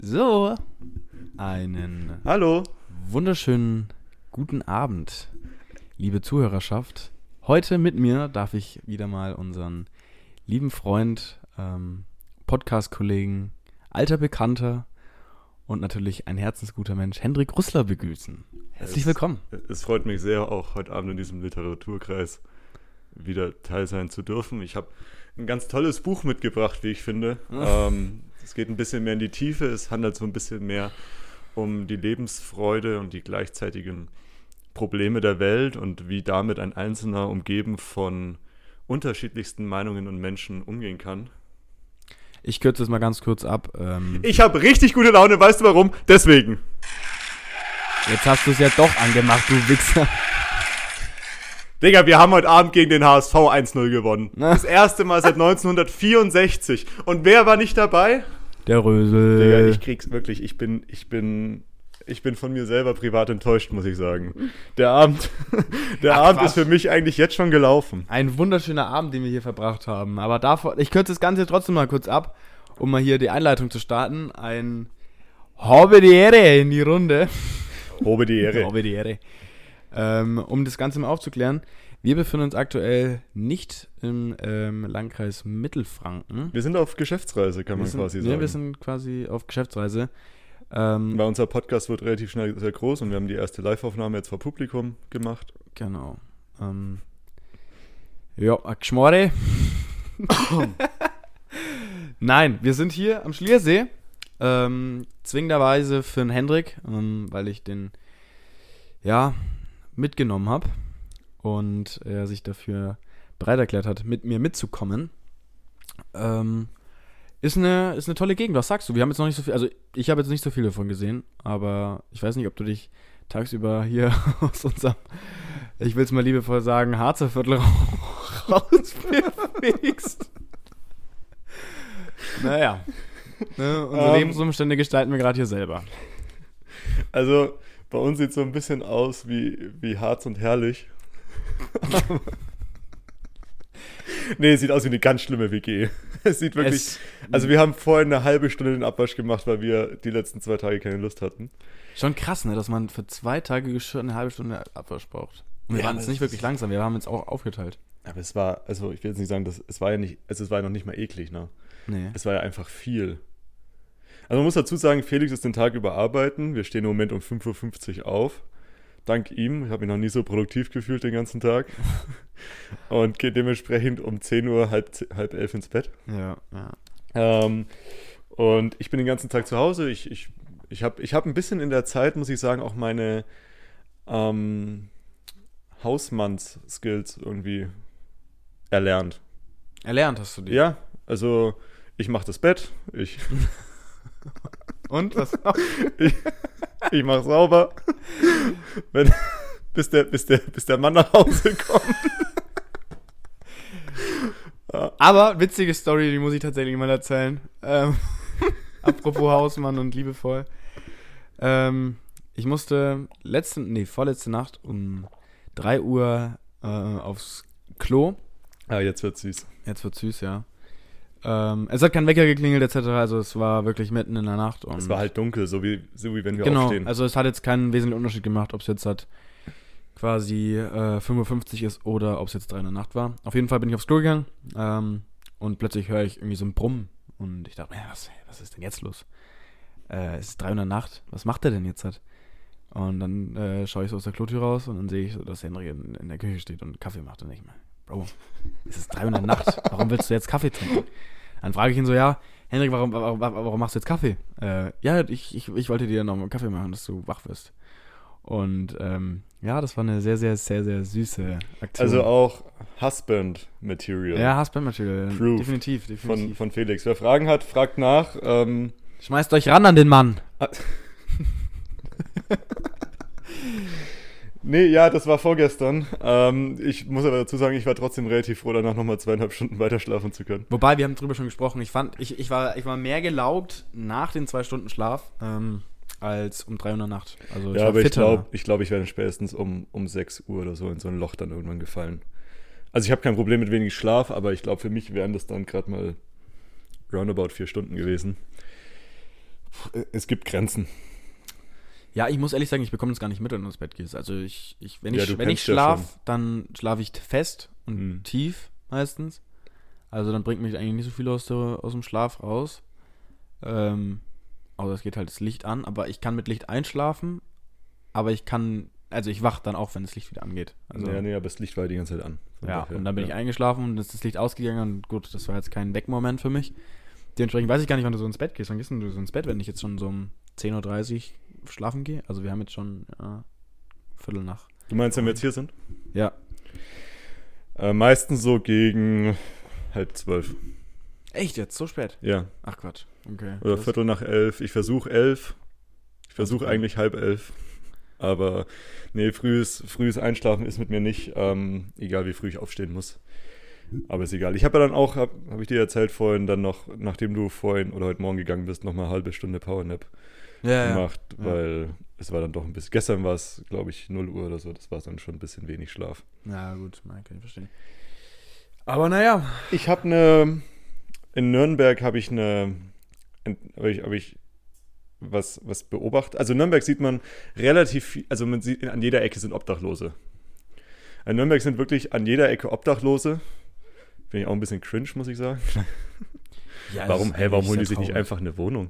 So, einen Hallo. wunderschönen guten Abend, liebe Zuhörerschaft. Heute mit mir darf ich wieder mal unseren lieben Freund, Podcast-Kollegen, alter Bekannter und natürlich ein herzensguter Mensch, Hendrik Rüssler, begrüßen. Herzlich willkommen. Es freut mich sehr, auch heute Abend in diesem Literaturkreis wieder teil sein zu dürfen. Ich habe ein ganz tolles Buch mitgebracht, wie ich finde. Es geht ein bisschen mehr in die Tiefe. Es handelt so ein bisschen mehr um die Lebensfreude und die gleichzeitigen Probleme der Welt und wie damit ein Einzelner umgeben von unterschiedlichsten Meinungen und Menschen umgehen kann. Ich kürze es mal ganz kurz ab. Ich habe richtig gute Laune, weißt du warum? Deswegen. Jetzt hast du es ja doch angemacht, du Wichser. Digga, wir haben heute Abend gegen den HSV 1-0 gewonnen. Das erste Mal seit 1964. Und wer war nicht dabei? Der Rösel. Digga, ich krieg's wirklich. Ich bin von mir selber privat enttäuscht, muss ich sagen. Der Abend ist für mich eigentlich jetzt schon gelaufen. Ein wunderschöner Abend, den wir hier verbracht haben. Aber davor, ich kürze das Ganze trotzdem mal kurz ab, um mal hier die Einleitung zu starten. Ein Habe die Ehre in die Runde. Hobe die Ehre. Habe die Ehre. Um das Ganze mal aufzuklären, wir befinden uns aktuell nicht im Landkreis Mittelfranken. Wir sind auf Geschäftsreise, kann man quasi sagen. Wir sind quasi auf Geschäftsreise. Weil unser Podcast wird relativ schnell sehr groß und wir haben die erste Live-Aufnahme jetzt vor Publikum gemacht. Genau. Ja, Geschmore. Nein, wir sind hier am Schliersee. Zwingenderweise für den Hendrik, weil ich den mitgenommen habe und er sich dafür bereit erklärt hat, mit mir mitzukommen. Ist eine tolle Gegend, was sagst du? Wir haben jetzt noch nicht so viel, also ich habe jetzt nicht so viel davon gesehen, aber ich weiß nicht, ob du dich tagsüber hier aus unserem, ich will es mal liebevoll sagen, Harzer Viertel rausbewegst. Naja, unsere Lebensumstände gestalten wir gerade hier selber. Also, bei uns sieht es so ein bisschen aus wie Harz und Herrlich. Nee, es sieht aus wie eine ganz schlimme WG. Es sieht wirklich. Also, wir haben vorhin eine halbe Stunde den Abwasch gemacht, weil wir die letzten 2 Tage keine Lust hatten. Schon krass, ne, dass man für 2 Tage Geschirr eine halbe Stunde Abwasch braucht. Und wir waren jetzt nicht wirklich langsam, wir haben uns auch aufgeteilt. Aber es war, also ich will jetzt nicht sagen, es war ja noch nicht mal eklig, ne? Nee. Es war ja einfach viel. Also man muss dazu sagen, Felix ist den Tag über arbeiten. Wir stehen im Moment um 5:50 Uhr auf. Dank ihm. Ich habe mich noch nie so produktiv gefühlt den ganzen Tag. Und geht dementsprechend um 10 Uhr, halb 11 ins Bett. Ja. Und ich bin den ganzen Tag zu Hause. Ich hab ein bisschen in der Zeit, muss ich sagen, auch meine Hausmanns-Skills irgendwie erlernt. Erlernt hast du die? Ja, also ich mache das Bett, Und was noch? ich mache sauber, bis der Mann nach Hause kommt. Aber witzige Story, die muss ich tatsächlich mal erzählen. Apropos Hausmann und liebevoll. Ich musste vorletzte Nacht um 3 Uhr aufs Klo. Ah, jetzt wird's süß. Jetzt wird's süß, ja. Es hat kein Wecker geklingelt etc., also es war wirklich mitten in der Nacht. Und es war halt dunkel, so wie wenn wir genau, aufstehen. Also es hat jetzt keinen wesentlichen Unterschied gemacht, ob es jetzt halt quasi 5:50 Uhr ist oder ob es jetzt 3 in der Nacht war. Auf jeden Fall bin ich aufs Klo gegangen und plötzlich höre ich irgendwie so ein Brummen und ich dachte, was ist denn jetzt los? Es ist 3 in der Nacht, was macht der denn jetzt halt? Und dann schaue ich so aus der Klotür raus und dann sehe ich so, dass Henry in der Küche steht und Kaffee macht und ich meine, Bro, es ist 3 in der Nacht, warum willst du jetzt Kaffee trinken? Dann frage ich ihn so, Henrik, warum machst du jetzt Kaffee? Ich wollte dir noch mal Kaffee machen, dass du wach wirst. Und das war eine sehr, sehr, sehr, sehr süße Aktion. Also auch Husband-Material. Ja, Husband-Material, Proof definitiv. Von Felix. Wer Fragen hat, fragt nach. Schmeißt euch ran an den Mann. Nee, ja, das war vorgestern. Ich muss aber dazu sagen, ich war trotzdem relativ froh, danach nochmal 2,5 Stunden weiter schlafen zu können. Wobei, wir haben drüber schon gesprochen. Ich war mehr gelaugt nach den 2 Stunden Schlaf als um 3 Uhr in der Nacht. Also ja, aber ich glaube, ich werde spätestens um 6 Uhr oder so in so ein Loch dann irgendwann gefallen. Also ich habe kein Problem mit wenig Schlaf, aber ich glaube, für mich wären das dann gerade mal roundabout 4 Stunden gewesen. Es gibt Grenzen. Ja, ich muss ehrlich sagen, ich bekomme das gar nicht mit, wenn du ins Bett gehst. Also wenn ich kennst ja schlafe, dann schlafe ich fest und Mhm. tief meistens. Also dann bringt mich eigentlich nicht so viel aus dem Schlaf raus. Außer es geht halt das Licht an, aber ich kann mit Licht einschlafen, aber ich wach dann auch, wenn das Licht wieder angeht. Also, aber das Licht war die ganze Zeit an. Von ja, daher, und dann bin ich eingeschlafen und ist das Licht ausgegangen und gut, das war jetzt kein Weckmoment für mich. Dementsprechend weiß ich gar nicht, wann du so ins Bett gehst. Wann gehst denn du so ins Bett, wenn ich jetzt schon so um 10:30 Uhr schlafen gehe? Also wir haben jetzt schon Viertel nach. Du meinst, wenn wir jetzt hier sind? Ja. Meistens so gegen 10:30. Echt jetzt? So spät? Ja. Ach Quatsch. Okay. Oder Viertel nach 11. Ich versuche 11. Ich versuche Okay. eigentlich 10:30. Aber nee, frühes Einschlafen ist mit mir nicht, egal wie früh ich aufstehen muss. Aber ist egal. Ich habe ja dann auch, habe ich dir erzählt vorhin, dann noch, nachdem du vorhin oder heute Morgen gegangen bist, noch mal eine halbe Stunde Powernap gemacht, weil es war dann doch ein bisschen, gestern war es, glaube ich, 0 Uhr oder so, das war dann schon ein bisschen wenig Schlaf. Ja, gut, kann ich verstehen. Aber naja. Ich habe in Nürnberg habe ich was beobachtet. Also in Nürnberg sieht man relativ viel, also man sieht, an jeder Ecke sind Obdachlose. In Nürnberg sind wirklich an jeder Ecke Obdachlose. Finde ich auch ein bisschen cringe, muss ich sagen. Ja, Warum holen die sich nicht einfach eine Wohnung?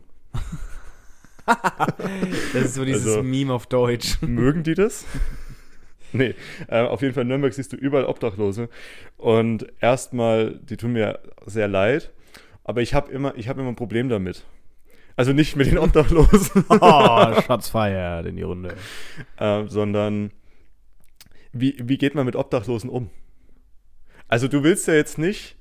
Das ist so dieses Also- Meme auf Deutsch. Mögen die das? Nee, auf jeden Fall in Nürnberg siehst du überall Obdachlose. Und erstmal, die tun mir sehr leid, aber ich habe immer ein Problem damit. Also nicht mit den Obdachlosen, Oh, Shots fired in die Runde. sondern wie geht man mit Obdachlosen um? Also du willst ja jetzt nicht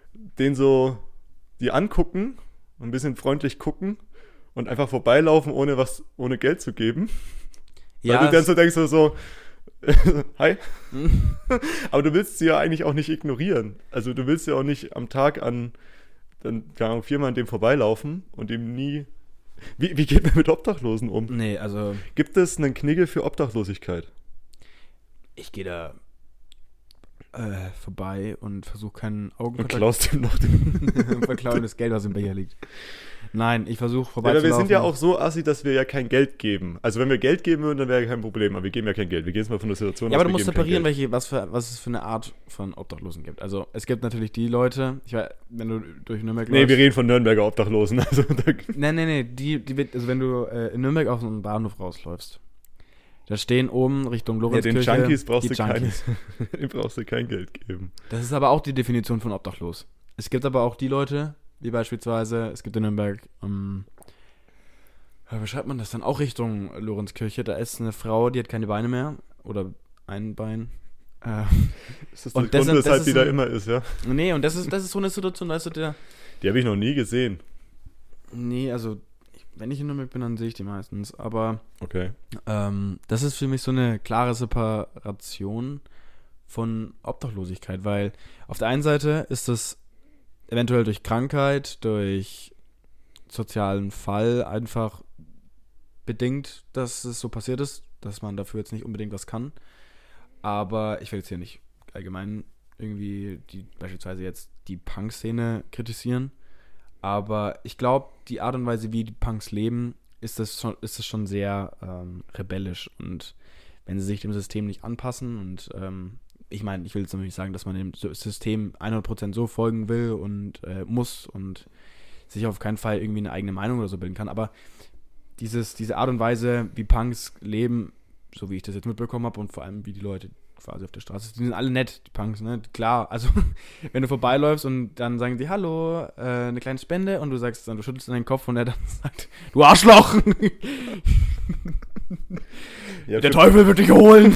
die angucken, ein bisschen freundlich gucken und einfach vorbeilaufen, ohne Geld zu geben. Weil du dann so denkst so, hi. Aber du willst sie ja eigentlich auch nicht ignorieren. Also du willst ja auch nicht am Tag dann keine Ahnung, 4-mal an dem vorbeilaufen und ihm nie... Wie geht man mit Obdachlosen um? Nee, also Gibt es einen Knigge für Obdachlosigkeit? ich gehe da vorbei und versuche keinen Und Augenkontakt klaust ihm noch den... verklauen das Geld, was im Becher liegt. Nein, ich versuche Ja, vorbeizulaufen. aber wir sind ja auch so assi, dass wir ja kein Geld geben. Also wenn wir Geld geben würden, dann wäre ja kein Problem. Aber wir geben ja kein Geld. Wir gehen jetzt mal von der Situation Ja, aber aus, du wir musst geben kein separieren, Geld. was es für eine Art von Obdachlosen gibt. Also es gibt natürlich die Leute, wenn du durch Nürnberg Nee, wir reden von Nürnberger Obdachlosen. Also Nee, also wenn du in Nürnberg auf so einen Bahnhof rausläufst, da stehen oben Richtung ja, Lorenzkirche den Junkies brauchst die du Junkies. den brauchst du kein Geld geben. Das ist aber auch die Definition von obdachlos. Es gibt aber auch die Leute, wie beispielsweise, es gibt in Nürnberg, wie beschreibt man das dann? Auch Richtung Lorenzkirche, da ist eine Frau, die hat keine Beine mehr, oder ein Bein. Ist das Und der das Grund, sind- das weshalb ist die da ein- immer ist, ja? Nee, und das ist so eine Situation, da ist so der, Die habe ich noch nie gesehen. nee, also, wenn ich in Nürnberg bin, dann sehe ich die meistens, aber Okay. das ist für mich so eine klare Separation von Obdachlosigkeit, weil auf der einen Seite ist es eventuell durch Krankheit, durch sozialen Fall einfach bedingt, dass es so passiert ist, dass man dafür jetzt nicht unbedingt was kann. Aber ich will jetzt hier nicht allgemein irgendwie beispielsweise jetzt die Punk-Szene kritisieren. Aber ich glaube, die Art und Weise, wie die Punks leben, ist das schon sehr rebellisch. Und wenn sie sich dem System nicht anpassen und ich meine, ich will jetzt natürlich sagen, dass man dem System 100% so folgen will und muss und sich auf keinen Fall irgendwie eine eigene Meinung oder so bilden kann. Aber diese Art und Weise, wie Punks leben, so wie ich das jetzt mitbekommen habe und vor allem wie die Leute quasi auf der Straße sind, die sind alle nett, die Punks, ne? Klar, also wenn du vorbeiläufst und dann sagen die, hallo, eine kleine Spende und du sagst dann, du schüttelst in den Kopf und er dann sagt, du Arschloch! Ja, Der Teufel wird dich holen!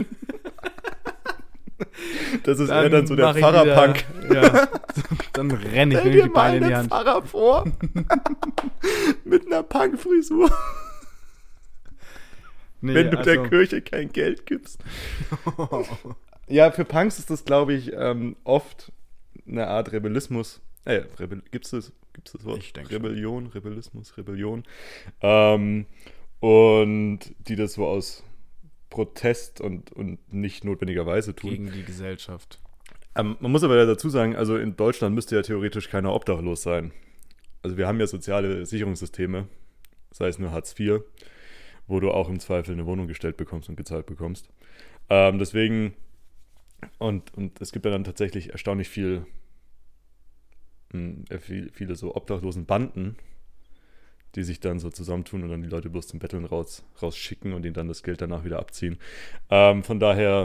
das ist eher dann so der mach ich Pfarrerpunk. wieder- Ja, dann renne ich, Stell nehme dir die mal Beine in die einen Hand. Pfarrer vor. Mit einer Punk-Frisur. Nee, Wenn du der also- Kirche kein Geld gibst. Ja, für Punks ist das, glaube ich, oft eine Art Rebellismus. Gibt's das Wort? Ich denke schon. Rebellion. Und die das so aus Protest und nicht notwendigerweise tun. Gegen die Gesellschaft. Man muss aber ja dazu sagen, also in Deutschland müsste ja theoretisch keiner obdachlos sein. Also wir haben ja soziale Sicherungssysteme sei es nur Hartz IV, wo du auch im Zweifel eine Wohnung gestellt bekommst und gezahlt bekommst. Deswegen, und es gibt ja dann tatsächlich erstaunlich viele so obdachlosen Banden, die sich dann so zusammentun und dann die Leute bloß zum Betteln rausschicken und ihnen dann das Geld danach wieder abziehen. Von daher,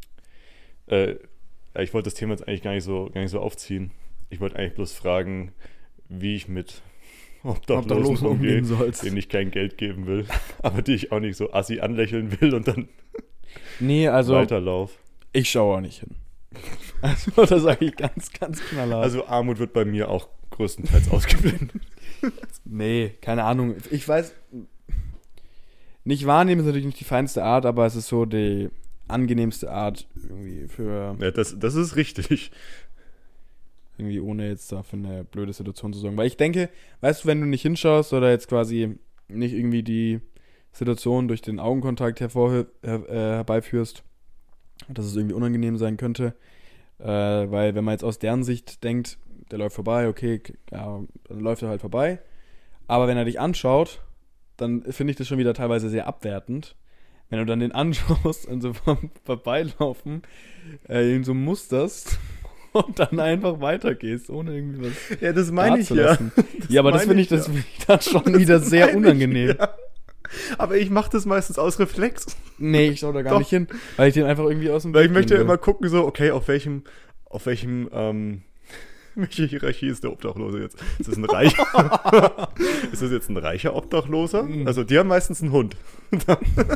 ich wollte das Thema jetzt eigentlich gar nicht so aufziehen. Ich wollte eigentlich bloß fragen, wie ich mit Obdachlosen umgehe, denen ich kein Geld geben will, aber die ich auch nicht so assi anlächeln will und dann weiterlauf. Ich schaue auch nicht hin. Also, das sage ich ganz, ganz knallhart. Also Armut wird bei mir auch größtenteils ausgeblendet. Nee, keine Ahnung. Ich weiß, nicht wahrnehmen ist natürlich nicht die feinste Art, aber es ist so die angenehmste Art irgendwie für... Ja, das ist richtig. Irgendwie ohne jetzt da für eine blöde Situation zu sorgen. Weil ich denke, weißt du, wenn du nicht hinschaust oder jetzt quasi nicht irgendwie die Situation durch den Augenkontakt herbeiführst, dass es irgendwie unangenehm sein könnte, weil wenn man jetzt aus deren Sicht denkt, der läuft vorbei, okay, ja, dann läuft er halt vorbei. Aber wenn er dich anschaut, dann finde ich das schon wieder teilweise sehr abwertend. Wenn du dann den anschaust und so vom Vorbeilaufen, ihn so musterst und dann einfach weitergehst, ohne irgendwie was. Ja, das meine ich ja. Ja, aber das finde ich dann schon wieder sehr unangenehm. Ja. Aber ich mache das meistens aus Reflex. Nee, ich schaue da gar nicht hin, weil ich den einfach irgendwie aus dem Weg. Weil ich möchte ja immer gucken, so, okay, auf welche Hierarchie ist der Obdachlose jetzt? Ist das ein reicher? Ist das jetzt ein reicher Obdachloser? Also die haben meistens einen Hund. Und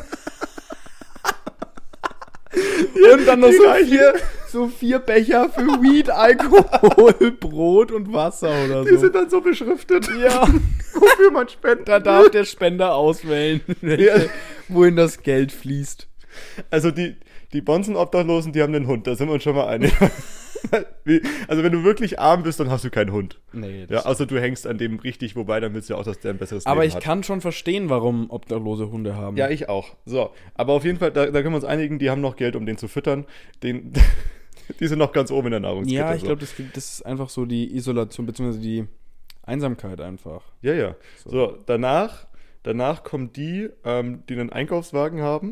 dann noch so vier Becher für Weed, Alkohol, Brot und Wasser oder so. Die sind dann so beschriftet. Ja. Wofür man spendet. Da darf der Spender auswählen, wohin das Geld fließt. Also die Bonzen-Obdachlosen, die haben einen Hund, da sind wir uns schon mal einig. Also wenn du wirklich arm bist, dann hast du keinen Hund. Nee. Ja, außer du hängst an dem richtig, wobei dann willst du ja auch, dass der ein besseres aber Leben hat. Aber ich kann schon verstehen, warum Obdachlose Hunde haben. Ja, ich auch. So, aber auf jeden Fall, da können wir uns einigen, die haben noch Geld, um den zu füttern. Die sind noch ganz oben in der Nahrungskette. Ja, ich glaube, das ist einfach so die Isolation, beziehungsweise die Einsamkeit einfach. Ja. So, danach kommen die einen Einkaufswagen haben,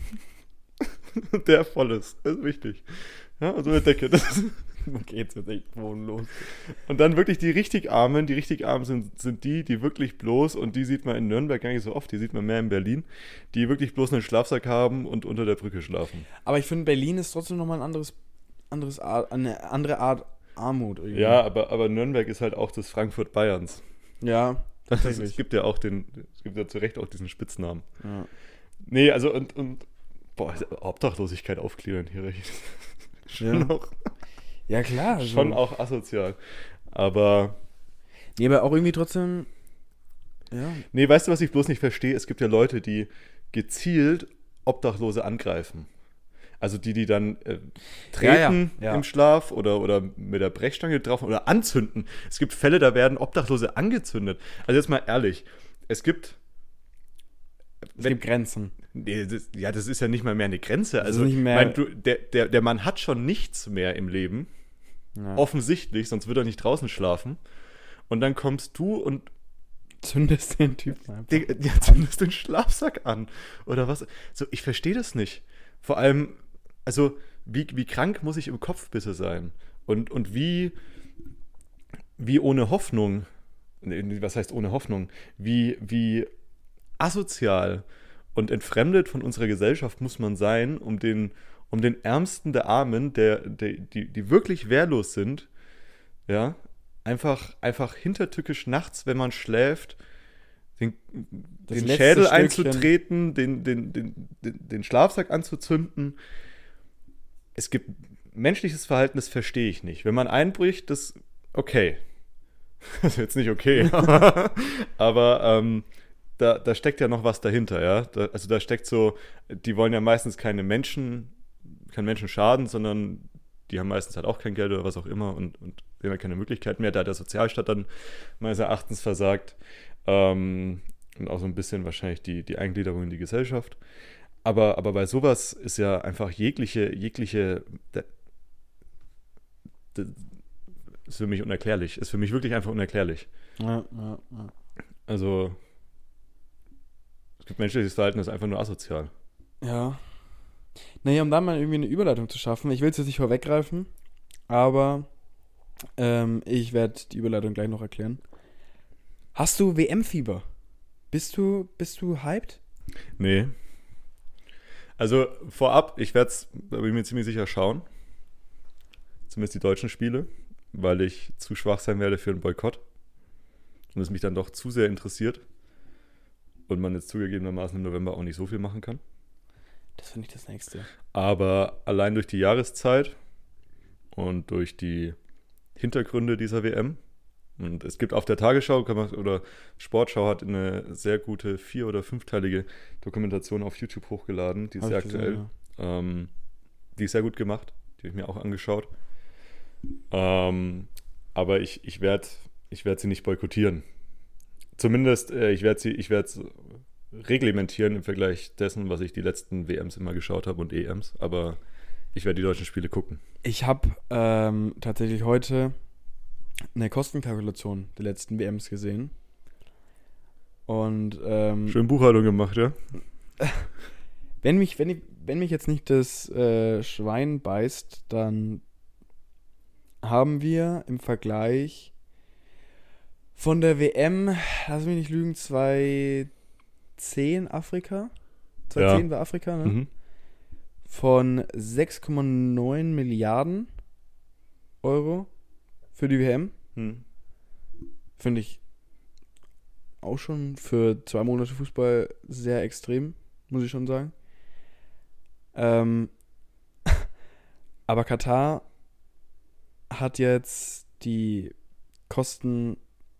der voll ist. Das ist wichtig. Ja, also eine Decke. Okay, jetzt wird echt bodenlos. Und dann wirklich die richtig Armen sind die wirklich bloß, und die sieht man in Nürnberg gar nicht so oft, die sieht man mehr in Berlin, die wirklich bloß einen Schlafsack haben und unter der Brücke schlafen. Aber ich finde, Berlin ist trotzdem nochmal eine andere Art Armut irgendwie. Ja, aber Nürnberg ist halt auch das Frankfurt Bayerns. Ja, es gibt ja zu Recht auch diesen Spitznamen. Ja. Nee, also und Obdachlosigkeit aufklären hier. Ja, klar. Schon auch asozial. Aber. Nee, aber auch irgendwie trotzdem. Ja. Nee, weißt du, was ich bloß nicht verstehe? Es gibt ja Leute, die gezielt Obdachlose angreifen. Also die dann treten im Schlaf oder mit der Brechstange drauf oder anzünden. Es gibt Fälle, da werden Obdachlose angezündet. Also jetzt mal ehrlich, es gibt Grenzen. Nee, das ist ja nicht mal mehr eine Grenze. Also, nicht mehr der Mann hat schon nichts mehr im Leben. Ja. Offensichtlich, sonst würde er nicht draußen schlafen. Und dann kommst du und zündest den Typen einfach. Zündest den Schlafsack an. Oder was? So, ich verstehe das nicht. Vor allem, also, wie krank muss ich im Kopf bitte sein? Und wie ohne Hoffnung, was heißt ohne Hoffnung? Wie asozial und entfremdet von unserer Gesellschaft muss man sein, um den Ärmsten der Armen, die wirklich wehrlos sind, ja, einfach hintertückisch nachts, wenn man schläft, den Schädel einzutreten, den Schlafsack anzuzünden. Es gibt menschliches Verhalten, das verstehe ich nicht. Wenn man einbricht, das okay. Das ist jetzt nicht okay, aber da steckt ja noch was dahinter, ja. Da steckt so, die wollen ja meistens keinen Menschen schaden, sondern die haben meistens halt auch kein Geld oder was auch immer und haben ja keine Möglichkeit mehr. Da hat der Sozialstaat dann meines Erachtens versagt. Und auch so ein bisschen wahrscheinlich die Eingliederung in die Gesellschaft. Aber bei sowas ist ja einfach jegliche ist für mich unerklärlich. Ist für mich wirklich einfach unerklärlich. Ja. Also Es gibt menschliches Verhalten, das ist einfach nur asozial. Ja. Naja, um da mal irgendwie eine Überleitung zu schaffen. Ich will es jetzt nicht vorweggreifen, aber ich werde die Überleitung gleich noch erklären. Hast du WM-Fieber? Bist du hyped? Nee. Also vorab, da bin ich mir ziemlich sicher schauen. Zumindest die deutschen Spiele, weil ich zu schwach sein werde für einen Boykott. Und es mich dann doch zu sehr interessiert. Und man jetzt zugegebenermaßen im November auch nicht so viel machen kann. Das finde ich das Nächste. Aber allein durch die Jahreszeit und durch die Hintergründe dieser WM, und es gibt auf der Tagesschau oder Sportschau hat eine sehr gute 4- oder 5-teilige Dokumentation auf YouTube hochgeladen, die ist sehr aktuell. Gesehen, ja. Die ist sehr gut gemacht, die habe ich mir auch angeschaut. Aber ich werd sie nicht boykottieren. Zumindest, ich werde es reglementieren im Vergleich dessen, was ich die letzten WMs immer geschaut habe und EMs. Aber ich werde die deutschen Spiele gucken. Ich habe tatsächlich heute eine Kostenkalkulation der letzten WMs gesehen. Und schön Buchhaltung gemacht, ja? Wenn mich jetzt nicht das Schwein beißt, dann haben wir im Vergleich von der WM, lass mich nicht lügen, 2010 Afrika. 2010 war Afrika, ne? Mhm. Von 6,9 Milliarden Euro für die WM. Finde ich auch schon für 2 Monate Fußball sehr extrem, muss ich schon sagen. Aber Katar hat jetzt die Kosten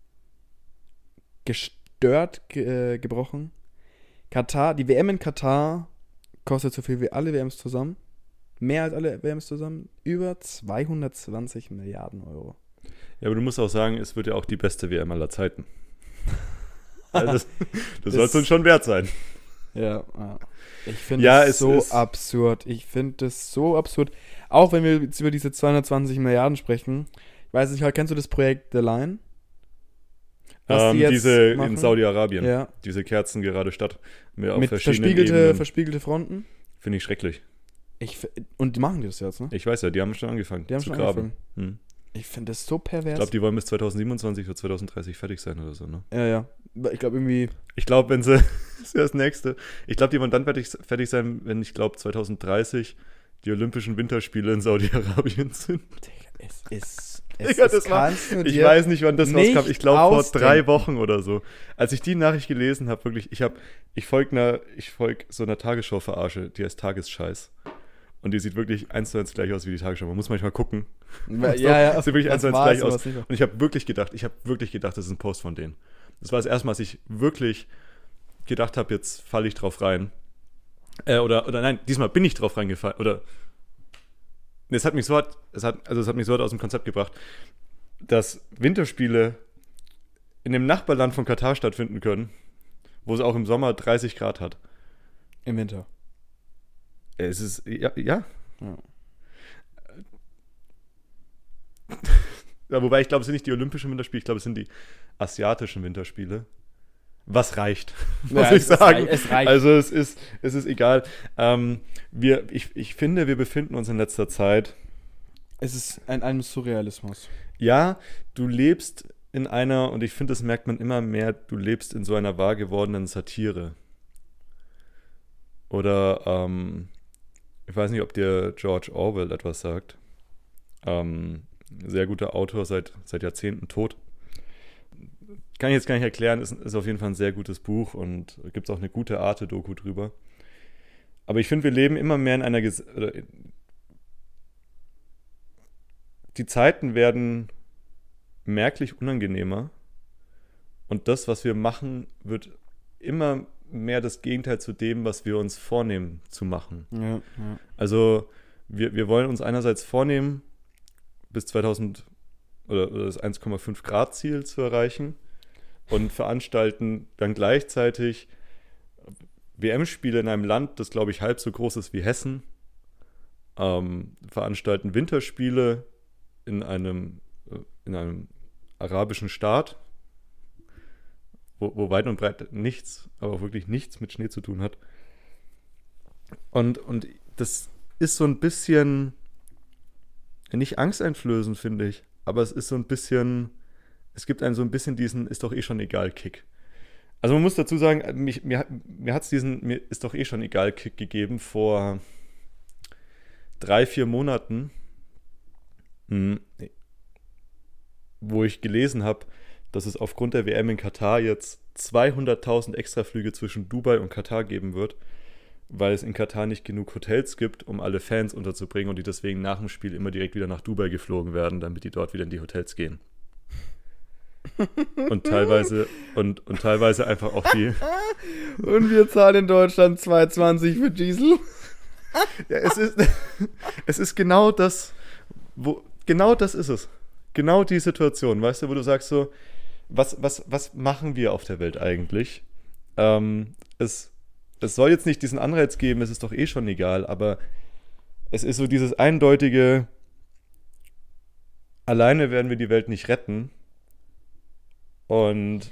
gestört gebrochen. Die WM in Katar kostet so viel wie alle WMs zusammen. Mehr als alle WMs zusammen. Über 220 Milliarden Euro. Ja, aber du musst auch sagen, es wird ja auch die beste WM aller Zeiten. Also das soll es uns schon wert sein. Ja. Ich finde es so absurd. Auch wenn wir jetzt über diese 220 Milliarden sprechen. Ich weiß nicht, kennst du das Projekt The Line? Diese machen? In Saudi-Arabien. Ja. Diese Kerzen gerade statt. Mit verspiegelte Fronten. Finde ich schrecklich. Und die machen das jetzt, ne? Ich weiß ja, die haben schon angefangen zu graben. Ich finde das so pervers. Ich glaube, die wollen bis 2027 oder 2030 fertig sein oder so, ne? Ja. Ich glaube irgendwie... Ich glaube, wenn sie... Das ist ja das Nächste. Ich glaube, die wollen dann fertig sein, wenn, 2030 die Olympischen Winterspiele in Saudi-Arabien sind. Ich weiß nicht, wann das rauskam. Ich glaube, vor 3 Wochen oder so. Als ich die Nachricht gelesen habe, wirklich, ich folge so einer Tagesschau-Verarsche, die heißt Tagesscheiß. Und die sieht wirklich 1:1 gleich aus wie die Tagesschau. Man muss manchmal gucken. Ja. Sieht wirklich 1:1 gleich aus. Und ich habe wirklich gedacht, das ist ein Post von denen. Das war das erste Mal, dass ich wirklich gedacht habe, jetzt falle ich drauf rein. Oder nein, diesmal bin ich drauf reingefallen. Oder es hat mich so hart aus dem Konzept gebracht, dass Winterspiele in dem Nachbarland von Katar stattfinden können, wo es auch im Sommer 30 Grad hat. Im Winter. Es ist, ja. Ja, wobei ich glaube, es sind nicht die Olympischen Winterspiele, ich glaube, es sind die asiatischen Winterspiele. Was reicht, muss ich sagen. Es reicht. Also es ist egal. Ich finde, wir befinden uns in letzter Zeit. Es ist einem Surrealismus. Ja, du lebst in einer, und ich finde, das merkt man immer mehr, du lebst in so einer wahr gewordenen Satire. Oder, ich weiß nicht, ob dir George Orwell etwas sagt. Sehr guter Autor, seit Jahrzehnten tot. Kann ich jetzt gar nicht erklären, ist auf jeden Fall ein sehr gutes Buch und gibt auch eine gute Arte-Doku drüber. Aber ich finde, wir leben immer mehr in einer die Zeiten werden merklich unangenehmer und das, was wir machen, wird immer mehr das Gegenteil zu dem, was wir uns vornehmen zu machen. Ja. Also wir wollen uns einerseits vornehmen, bis 2000 oder das 1,5 Grad Ziel zu erreichen und veranstalten dann gleichzeitig WM-Spiele in einem Land, das, glaube ich, halb so groß ist wie Hessen, veranstalten Winterspiele in einem arabischen Staat, wo weit und breit nichts, aber auch wirklich nichts mit Schnee zu tun hat. Und das ist so ein bisschen, nicht angsteinflößend, finde ich, aber es ist so ein bisschen, es gibt einen so ein bisschen diesen ist doch eh schon egal Kick. Also man muss dazu sagen, mir hat es diesen mir ist doch eh schon egal Kick gegeben vor 3-4 Monaten, wo ich gelesen habe, dass es aufgrund der WM in Katar jetzt 200.000 Extraflüge zwischen Dubai und Katar geben wird, weil es in Katar nicht genug Hotels gibt, um alle Fans unterzubringen und die deswegen nach dem Spiel immer direkt wieder nach Dubai geflogen werden, damit die dort wieder in die Hotels gehen. Und teilweise einfach auch die. Und wir zahlen in Deutschland 2,20 für Diesel. Ja, es ist genau das, genau das ist es. Genau die Situation, weißt du, wo du sagst so, was machen wir auf der Welt eigentlich? Es soll jetzt nicht diesen Anreiz geben, es ist doch eh schon egal, aber es ist so dieses eindeutige, alleine werden wir die Welt nicht retten. Und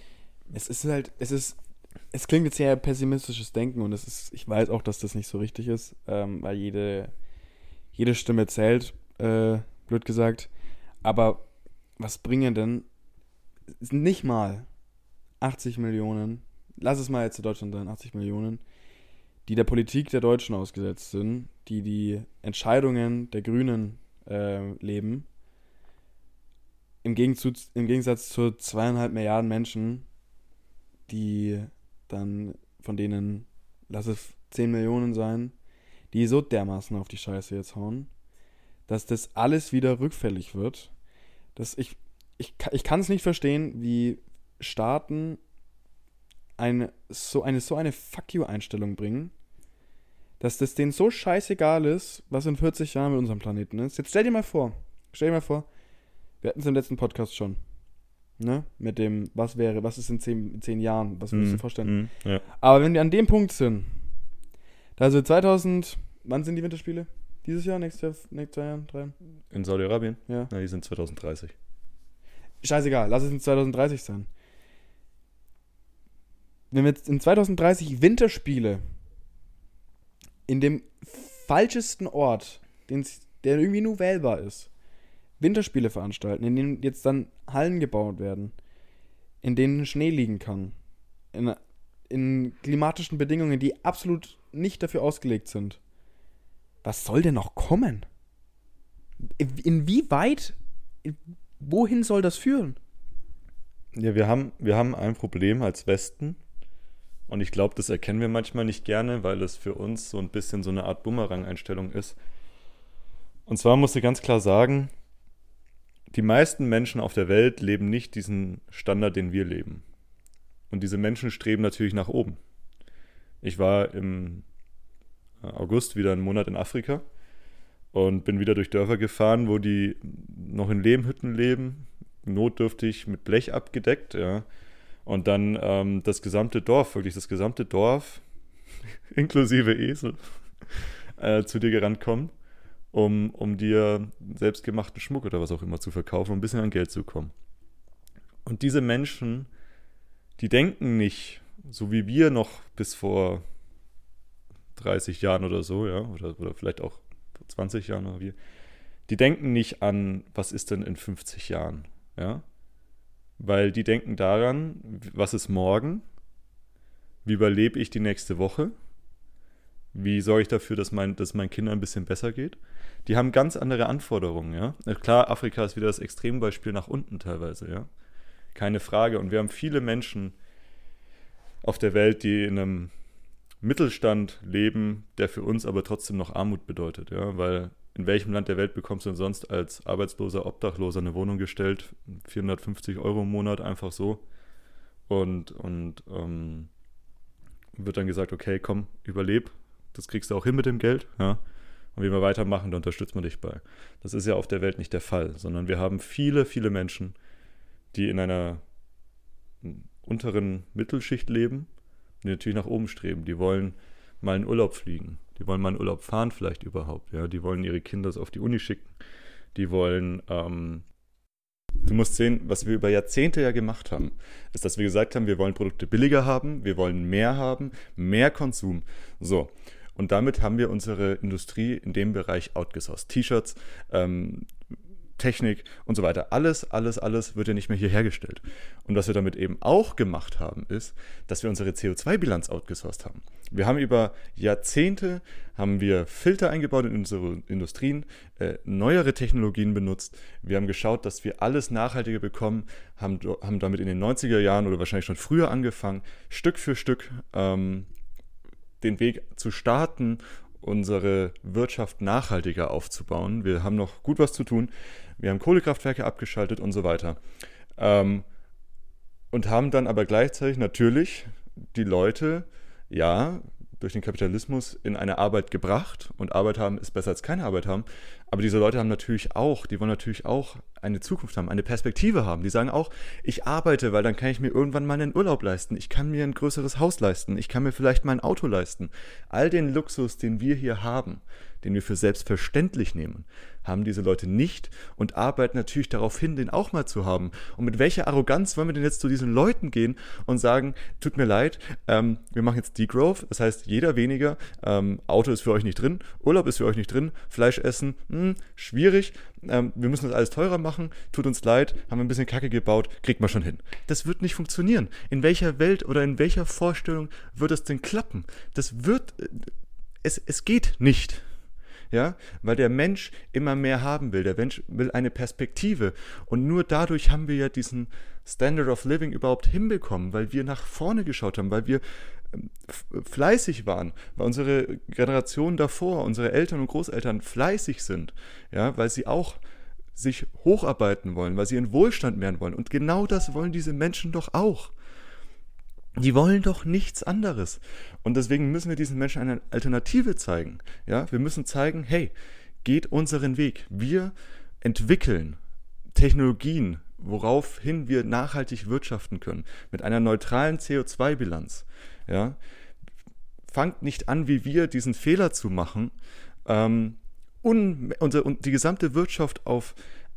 es klingt jetzt sehr pessimistisches Denken und ich weiß auch, dass das nicht so richtig ist, weil jede Stimme zählt, blöd gesagt. Aber was bringen denn nicht mal 80 Millionen, lass es mal jetzt in Deutschland sein, 80 Millionen, die der Politik der Deutschen ausgesetzt sind, die Entscheidungen der Grünen leben, im Gegensatz zu 2,5 Milliarden Menschen, die dann, von denen, lass es 10 Millionen sein, die so dermaßen auf die Scheiße jetzt hauen, dass das alles wieder rückfällig wird. Ich kann es nicht verstehen, wie Staaten eine Fuck-you-Einstellung bringen, dass das denen so scheißegal ist, was in 40 Jahren mit unserem Planeten ist. Jetzt stell dir mal vor, wir hatten es im letzten Podcast schon, ne? Mit dem, was ist in 10 Jahren, was würdest du dir vorstellen? Ja. Aber wenn wir an dem Punkt sind, also 2000, wann sind die Winterspiele? Dieses Jahr, nächstes Jahr, 2 Jahren, 3 Jahren? In Saudi-Arabien? Ja. Na, die sind 2030. Scheißegal, lass es in 2030 sein. Wenn wir jetzt in 2030 Winterspiele in dem falschesten Ort, der irgendwie nur wählbar ist, Winterspiele veranstalten, in denen jetzt dann Hallen gebaut werden, in denen Schnee liegen kann, in klimatischen Bedingungen, die absolut nicht dafür ausgelegt sind. Was soll denn noch kommen? Inwieweit, wohin soll das führen? Ja, wir haben ein Problem als Westen und ich glaube, das erkennen wir manchmal nicht gerne, weil es für uns so ein bisschen so eine Art Bumerang-Einstellung ist. Und zwar musst du ganz klar sagen, die meisten Menschen auf der Welt leben nicht diesen Standard, den wir leben. Und diese Menschen streben natürlich nach oben. Ich war im August wieder einen Monat in Afrika und bin wieder durch Dörfer gefahren, wo die noch in Lehmhütten leben, notdürftig mit Blech abgedeckt, ja. Und dann das gesamte Dorf, inklusive Esel, zu dir gerannt kommen, um dir selbstgemachten Schmuck oder was auch immer zu verkaufen, um ein bisschen an Geld zu kommen. Und diese Menschen, die denken nicht, so wie wir noch bis vor 30 Jahren oder so, ja, oder vielleicht auch vor 20 Jahren oder wie, die denken nicht an, was ist denn in 50 Jahren, ja, weil die denken daran, was ist morgen, wie überlebe ich die nächste Woche, wie sorge ich dafür, dass meinen Kindern ein bisschen besser geht. Die haben ganz andere Anforderungen, ja. Klar, Afrika ist wieder das Extrembeispiel nach unten teilweise, ja. Keine Frage. Und wir haben viele Menschen auf der Welt, die in einem Mittelstand leben, der für uns aber trotzdem noch Armut bedeutet, ja. Weil in welchem Land der Welt bekommst du denn sonst als arbeitsloser Obdachloser eine Wohnung gestellt? 450 € im Monat, einfach so. Und wird dann gesagt, okay, komm, überleb. Das kriegst du auch hin mit dem Geld, ja. Und wie wir weitermachen, da unterstützt man dich bei. Das ist ja auf der Welt nicht der Fall, sondern wir haben viele, viele Menschen, die in einer unteren Mittelschicht leben, die natürlich nach oben streben. Die wollen mal in Urlaub fliegen. Die wollen mal in Urlaub fahren vielleicht überhaupt, ja. Die wollen ihre Kinder auf die Uni schicken. Die wollen Du musst sehen, was wir über Jahrzehnte ja gemacht haben, ist, dass wir gesagt haben, wir wollen Produkte billiger haben, wir wollen mehr haben, mehr Konsum. So. Und damit haben wir unsere Industrie in dem Bereich outgesourced. T-Shirts, Technik und so weiter. Alles wird ja nicht mehr hier hergestellt. Und was wir damit eben auch gemacht haben, ist, dass wir unsere CO2-Bilanz outgesourced haben. Wir haben über Jahrzehnte Filter eingebaut in unsere Industrien, neuere Technologien benutzt. Wir haben geschaut, dass wir alles nachhaltiger bekommen, haben damit in den 90er Jahren oder wahrscheinlich schon früher angefangen, Stück für Stück den Weg zu starten, unsere Wirtschaft nachhaltiger aufzubauen. Wir haben noch gut was zu tun. Wir haben Kohlekraftwerke abgeschaltet und so weiter. Und haben dann aber gleichzeitig natürlich die Leute, ja, durch den Kapitalismus in eine Arbeit gebracht. Und Arbeit haben ist besser als keine Arbeit haben. Aber diese Leute haben die wollen natürlich auch eine Zukunft haben, eine Perspektive haben. Die sagen auch, ich arbeite, weil dann kann ich mir irgendwann mal einen Urlaub leisten. Ich kann mir ein größeres Haus leisten. Ich kann mir vielleicht mal ein Auto leisten. All den Luxus, den wir hier haben, den wir für selbstverständlich nehmen, haben diese Leute nicht und arbeiten natürlich darauf hin, den auch mal zu haben. Und mit welcher Arroganz wollen wir denn jetzt zu diesen Leuten gehen und sagen, tut mir leid, wir machen jetzt Degrowth, das heißt jeder weniger, Auto ist für euch nicht drin, Urlaub ist für euch nicht drin, Fleisch essen, schwierig, wir müssen das alles teurer machen, tut uns leid, haben wir ein bisschen Kacke gebaut, kriegt man schon hin. Das wird nicht funktionieren. In welcher Welt oder in welcher Vorstellung wird das denn klappen? Es geht nicht. Ja, weil der Mensch immer mehr haben will. Der Mensch will eine Perspektive. Und nur dadurch haben wir ja diesen Standard of Living überhaupt hinbekommen, weil wir nach vorne geschaut haben, weil wir fleißig waren, weil unsere Generation davor, unsere Eltern und Großeltern fleißig sind, ja, weil sie auch sich hocharbeiten wollen, weil sie in Wohlstand werden wollen. Und genau das wollen diese Menschen doch auch. Die wollen doch nichts anderes. Und deswegen müssen wir diesen Menschen eine Alternative zeigen. Ja? Wir müssen zeigen, hey, geht unseren Weg. Wir entwickeln Technologien, woraufhin wir nachhaltig wirtschaften können, mit einer neutralen CO2-Bilanz. Ja? Fangt nicht an, wie wir diesen Fehler zu machen, und die gesamte Wirtschaft auf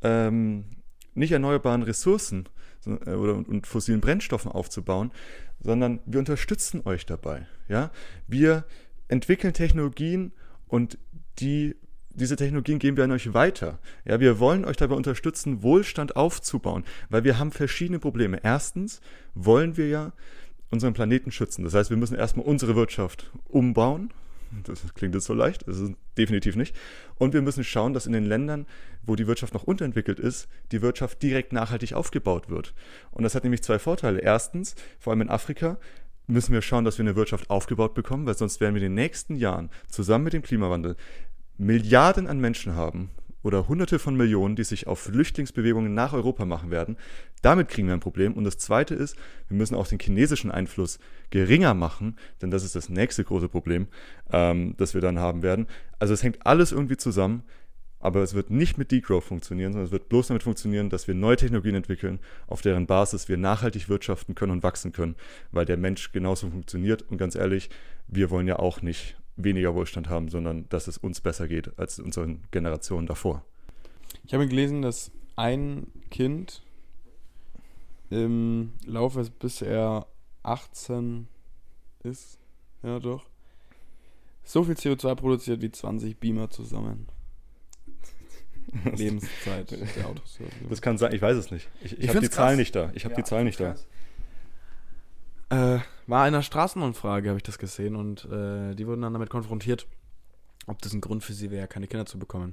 nicht erneuerbaren Ressourcen und fossilen Brennstoffen aufzubauen, sondern wir unterstützen euch dabei. Ja? Wir entwickeln Technologien und diese Technologien geben wir an euch weiter. Ja? Wir wollen euch dabei unterstützen, Wohlstand aufzubauen, weil wir haben verschiedene Probleme. Erstens wollen wir ja unseren Planeten schützen. Das heißt, wir müssen erstmal unsere Wirtschaft umbauen. Das klingt jetzt so leicht, das ist definitiv nicht. Und wir müssen schauen, dass in den Ländern, wo die Wirtschaft noch unterentwickelt ist, die Wirtschaft direkt nachhaltig aufgebaut wird. Und das hat nämlich zwei Vorteile. Erstens, vor allem in Afrika, müssen wir schauen, dass wir eine Wirtschaft aufgebaut bekommen, weil sonst werden wir in den nächsten Jahren zusammen mit dem Klimawandel Milliarden an Menschen haben oder Hunderte von Millionen, die sich auf Flüchtlingsbewegungen nach Europa machen werden. Damit kriegen wir ein Problem. Und das Zweite ist, wir müssen auch den chinesischen Einfluss geringer machen, denn das ist das nächste große Problem, das wir dann haben werden. Also es hängt alles irgendwie zusammen, aber es wird nicht mit Degrowth funktionieren, sondern es wird bloß damit funktionieren, dass wir neue Technologien entwickeln, auf deren Basis wir nachhaltig wirtschaften können und wachsen können, weil der Mensch genauso funktioniert. Und ganz ehrlich, wir wollen ja auch nicht weniger Wohlstand haben, sondern dass es uns besser geht als unseren Generationen davor. Ich habe gelesen, dass ein Kind im Laufe, bis er 18 ist, ja doch, so viel CO2 produziert wie 20 Beamer zusammen. Lebenszeit der Autos. Das kann sein, ich weiß es nicht. Ich habe die Zahl nicht da. War in einer Straßenumfrage, habe ich das gesehen, und die wurden dann damit konfrontiert, ob das ein Grund für sie wäre, keine Kinder zu bekommen.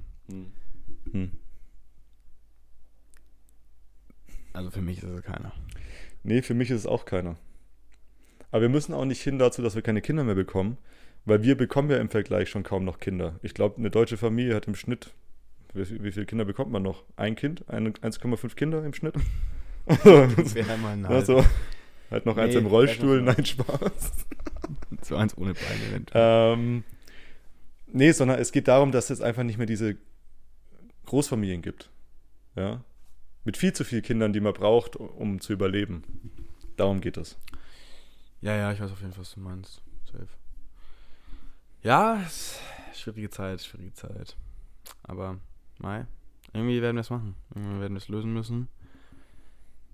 Also für mich ist es keiner. Nee, für mich ist es auch keiner. Aber wir müssen auch nicht hin dazu, dass wir keine Kinder mehr bekommen, weil wir bekommen ja im Vergleich schon kaum noch Kinder. Ich glaube, eine deutsche Familie hat im Schnitt, wie viele Kinder bekommt man noch? Ein Kind? 1,5 Kinder im Schnitt? Wäre mal ein also, halt noch eins im Rollstuhl, nein, Spaß. So eins ohne Beine eventuell. Nee, sondern es geht darum, dass es einfach nicht mehr diese Großfamilien gibt. Ja? Mit viel zu vielen Kindern, die man braucht, um zu überleben. Darum geht es. Ja, ich weiß auf jeden Fall, was du meinst. Safe. Ja, schwierige Zeit. Aber, irgendwie werden wir es machen. Wir werden es lösen müssen.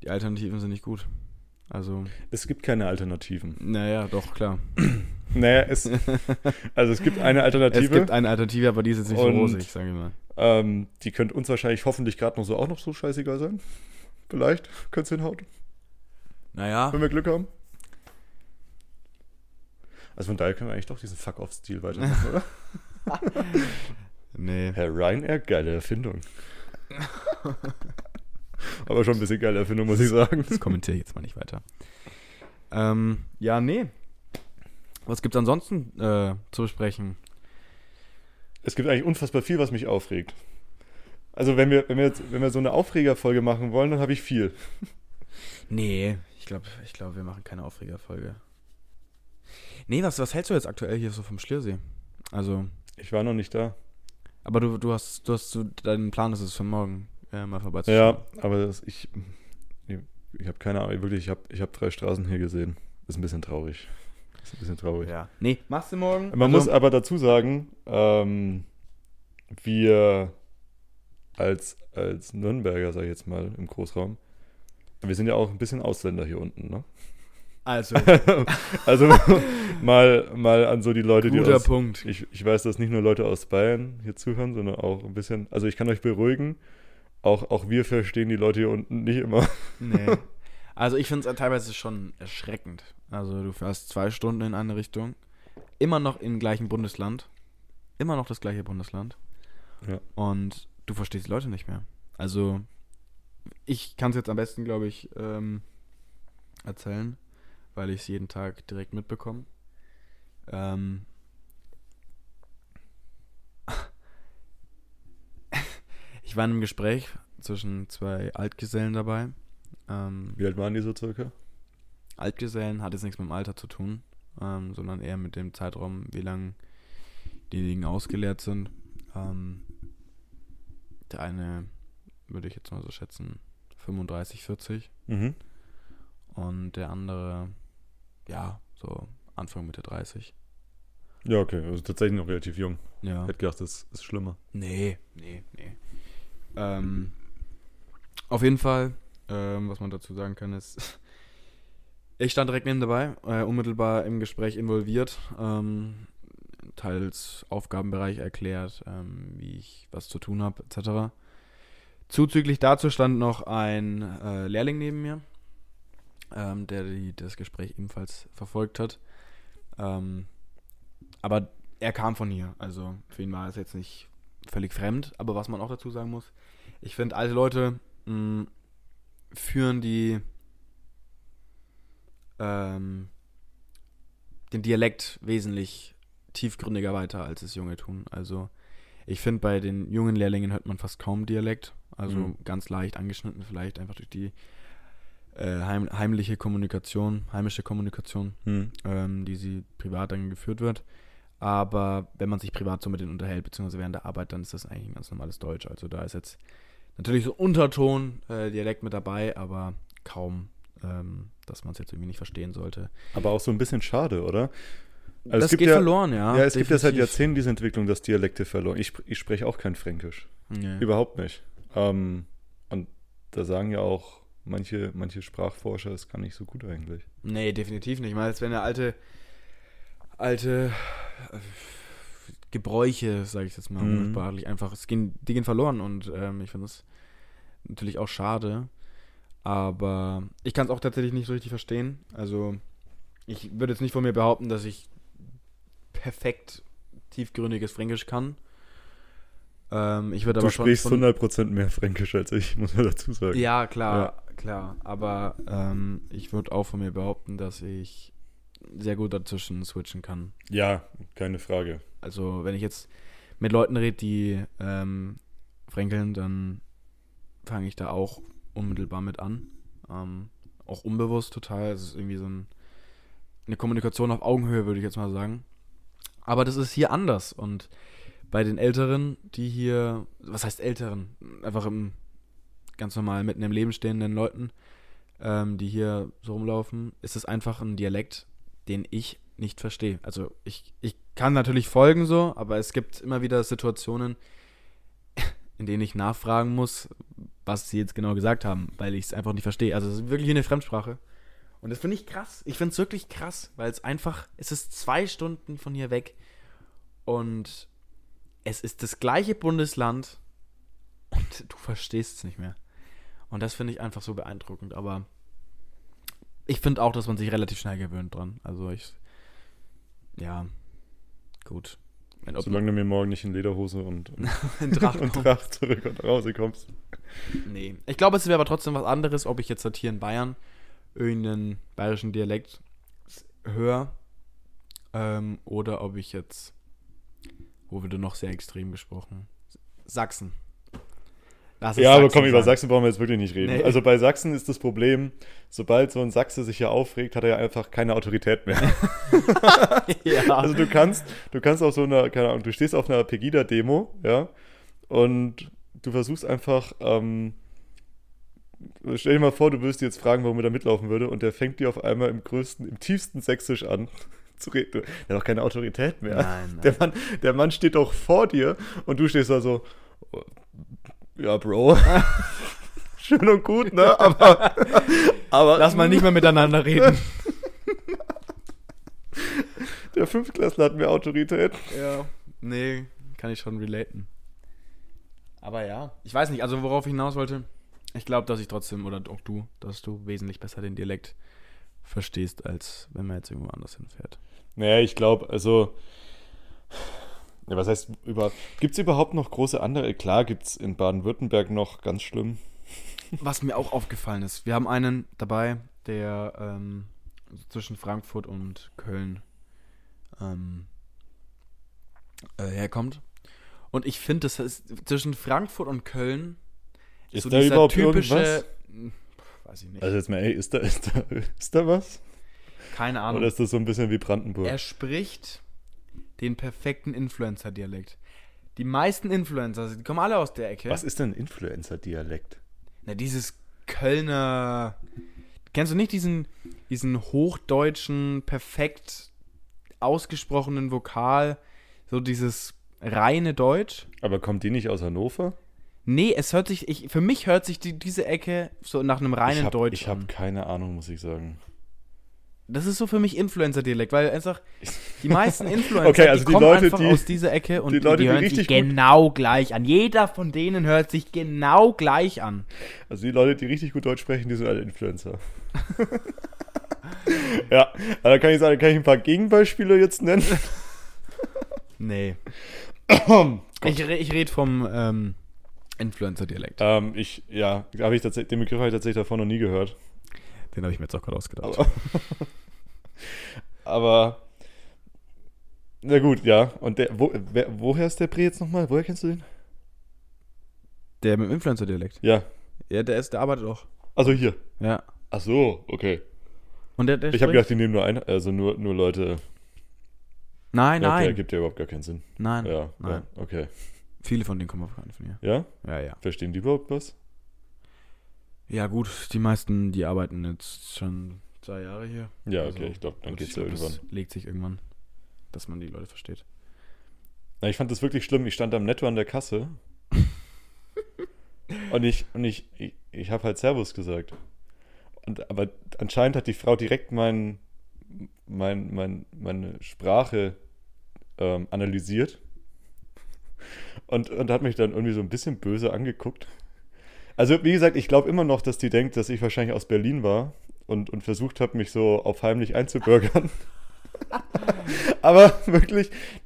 Die Alternativen sind nicht gut. Also, Es gibt keine Alternativen. naja, doch, klar. Naja, es gibt eine Alternative. Es gibt eine Alternative, aber die ist jetzt nicht so Und- rosig, sage ich mal. Die könnte uns wahrscheinlich hoffentlich gerade noch so auch noch so scheißegal sein. Vielleicht könnte es hinhauen, Naja, wenn wir Glück haben. Also von daher können wir eigentlich doch diesen Fuck-Off-Stil weitermachen, oder? nee. Herr Ryanair, geile Erfindung. Aber schon ein bisschen geile Erfindung, muss ich sagen. Das kommentiere ich jetzt mal nicht weiter. Ja, nee. Was gibt's ansonsten zu besprechen? Es gibt eigentlich unfassbar viel, was mich aufregt. Also wenn wir so eine Aufregerfolge machen wollen, dann habe ich viel. Nee, ich glaube, wir machen keine Aufregerfolge. Nee, was hältst du jetzt aktuell hier so vom Schliersee? Also, Ich war noch nicht da. aber du hast so deinen Plan, dass es für morgen mal vorbeizuschauen. Ja, aber ich habe keine Ahnung, wirklich, ich hab 3 Straßen hier gesehen. Ist ein bisschen traurig. Ja. Nee, machst du morgen? Man muss aber dazu sagen, wir als Nürnberger, sag ich jetzt mal, im Großraum, wir sind ja auch ein bisschen Ausländer hier unten, ne? Also, Also mal an so die Leute, die guter aus... Punkt. Ich weiß, dass nicht nur Leute aus Bayern hier zuhören, sondern auch ein bisschen... Also ich kann euch beruhigen, auch wir verstehen die Leute hier unten nicht immer. Nee. Also ich finde es teilweise schon erschreckend. Also du fährst 2 Stunden in eine Richtung, immer noch im gleichen Bundesland, immer noch das gleiche Bundesland. Ja. Und du verstehst die Leute nicht mehr. Also ich kann es jetzt am besten, glaube ich, erzählen, weil ich es jeden Tag direkt mitbekomme. Ich war in einem Gespräch zwischen 2 Altgesellen dabei. Wie alt waren die so circa? Altgesellen hat jetzt nichts mit dem Alter zu tun, sondern eher mit dem Zeitraum, wie lange diejenigen ausgeleert sind. Der eine würde ich jetzt mal so schätzen 35, 40 Mhm. und der andere, ja, so Anfang, Mitte 30. Ja, okay, also tatsächlich noch relativ jung. Ja. Ich hätte gedacht, das ist schlimmer. Nee. Auf jeden Fall, was man dazu sagen kann, ist, ich stand direkt neben dabei, unmittelbar im Gespräch involviert, teils Aufgabenbereich erklärt, wie ich was zu tun habe, etc. Zuzüglich dazu stand noch ein Lehrling neben mir, der das Gespräch ebenfalls verfolgt hat. Aber er kam von hier, also für ihn war es jetzt nicht völlig fremd, aber was man auch dazu sagen muss, ich finde, alte Leute führen den Dialekt wesentlich tiefgründiger weiter, als es Junge tun. Also ich finde, bei den jungen Lehrlingen hört man fast kaum Dialekt, also ganz leicht angeschnitten, vielleicht einfach durch die heimische Kommunikation, die sie privat dann geführt wird. Aber wenn man sich privat so mit denen unterhält, beziehungsweise während der Arbeit, dann ist das eigentlich ein ganz normales Deutsch. Also da ist jetzt natürlich so Unterton, Dialekt mit dabei, aber kaum, dass man es jetzt irgendwie nicht verstehen sollte. Aber auch so ein bisschen schade, oder? Also das es gibt geht ja, verloren, ja. Ja, es gibt ja seit definitiv. Jahrzehnten diese Entwicklung, dass Dialekte verloren. Ich spreche auch kein Fränkisch. Nee. Überhaupt nicht. Und da sagen ja auch manche Sprachforscher, es kann nicht so gut eigentlich. Nee, definitiv nicht. Ich meine, es wären ja alte Gebräuche, sage ich jetzt mal, umsprachlich einfach, die gehen verloren und ich finde es natürlich auch schade, aber ich kann es auch tatsächlich nicht so richtig verstehen. Also ich würde jetzt nicht von mir behaupten, dass ich perfekt tiefgründiges Fränkisch kann. Ich würde Du aber sprichst schon 100% mehr Fränkisch als ich, muss man dazu sagen. ja, klar, aber ich würde auch von mir behaupten, dass ich sehr gut dazwischen switchen kann. Ja, keine Frage. Also wenn ich jetzt mit Leuten rede, die fränkeln, dann fange ich da auch unmittelbar mit an. Auch unbewusst total. Es ist irgendwie so eine Kommunikation auf Augenhöhe, würde ich jetzt mal sagen. Aber das ist hier anders. Und bei den Älteren, die hier, was heißt Älteren? Einfach ganz normal mitten im Leben stehenden Leuten, die hier so rumlaufen, ist es einfach ein Dialekt, den ich nicht verstehe. Also ich kann natürlich folgen so, aber es gibt immer wieder Situationen, in denen ich nachfragen muss, was sie jetzt genau gesagt haben, weil ich es einfach nicht verstehe. Also es ist wirklich eine Fremdsprache. Und das finde ich krass. Ich finde es wirklich krass, weil es ist 2 Stunden von hier weg und es ist das gleiche Bundesland und du verstehst es nicht mehr. Und das finde ich einfach so beeindruckend. Aber ich finde auch, dass man sich relativ schnell gewöhnt dran. Also ja, gut. Solange du mir morgen nicht in Lederhose und in Tracht zurück und nach Hause kommst. Nee. Ich glaube, es wäre aber trotzdem was anderes, ob ich jetzt halt hier in Bayern irgendeinen bayerischen Dialekt höre oder ob ich jetzt, wo wird noch sehr extrem gesprochen? Sachsen. Ja, aber komm, über Sachsen brauchen wir jetzt wirklich nicht reden. Nee. Also bei Sachsen ist das Problem, sobald so ein Sachse sich hier aufregt, hat er ja einfach keine Autorität mehr. Ja. Also du kannst auf so einer, keine Ahnung, du stehst auf einer Pegida-Demo, ja, und du versuchst einfach, stell dir mal vor, du würdest dir jetzt fragen, warum er da mitlaufen würde, und der fängt dir auf einmal im tiefsten Sächsisch an zu reden. Der hat doch keine Autorität mehr. Nein. Der Mann steht doch vor dir und du stehst da so, ja, Bro. Schön und gut, ne? Aber lass mal nicht mehr miteinander reden. Der Fünftklässler hat mehr Autorität. Ja, nee, kann ich schon relaten. Aber ja, ich weiß nicht, also worauf ich hinaus wollte, ich glaube, dass ich trotzdem, oder auch du, dass du wesentlich besser den Dialekt verstehst, als wenn man jetzt irgendwo anders hinfährt. Naja, ich glaube, also, ja, was heißt, gibt es überhaupt noch große andere? Klar gibt es in Baden-Württemberg noch, ganz schlimm. Was mir auch aufgefallen ist, wir haben einen dabei, der zwischen Frankfurt und Köln herkommt. Und ich finde, das ist zwischen Frankfurt und Köln ist so da überhaupt typische, irgendwas? Weiß ich nicht. Also jetzt mal, ey, ist da was? Keine Ahnung. Oder ist das so ein bisschen wie Brandenburg? Er spricht den perfekten Influencer-Dialekt. Die meisten Influencer, die kommen alle aus der Ecke. Was ist denn Influencer-Dialekt? Na, dieses Kölner... Kennst du nicht diesen hochdeutschen, perfekt ausgesprochenen Vokal? So dieses reine Deutsch? Aber kommt die nicht aus Hannover? Nee, es hört sich... für mich hört sich diese Ecke so nach einem reinen Deutsch Ich habe keine Ahnung, muss ich sagen. Das ist so für mich Influencer-Dialekt, weil einfach die meisten Influencer, okay, also die kommen Leute, einfach aus dieser Ecke und die hören sich genau gleich an. Jeder von denen hört sich genau gleich an. Also die Leute, die richtig gut Deutsch sprechen, die sind alle Influencer. Ja, also da kann ich ein paar Gegenbeispiele jetzt nennen. Nee. Ich rede vom Influencer-Dialekt. Den Begriff habe ich tatsächlich davon noch nie gehört. Den habe ich mir jetzt auch gerade ausgedacht. Aber na gut, ja. Und woher ist der Bre jetzt nochmal? Woher kennst du den? Der mit dem Influencer-Dialekt? Ja. Ja, der arbeitet auch. Also hier? Ja. Ach so, okay. Und der ich habe gedacht, die nehmen nur Leute. Nein. Der ergibt ja überhaupt gar keinen Sinn. Nein. Ja, okay. Viele von denen kommen auf keinen von hier. Ja? Ja. Verstehen die überhaupt was? Ja gut, die meisten, die arbeiten jetzt schon 2 Jahre hier. Ja, okay, ich glaube, dann geht's ja irgendwann. Das legt sich irgendwann, dass man die Leute versteht. Na, ich fand das wirklich schlimm. Ich stand am Netto an der Kasse und ich habe halt Servus gesagt. Aber anscheinend hat die Frau direkt meine Sprache analysiert und hat mich dann irgendwie so ein bisschen böse angeguckt. Also, wie gesagt, ich glaube immer noch, dass die denkt, dass ich wahrscheinlich aus Berlin war und versucht habe, mich so auf heimlich einzubürgern. Aber wirklich,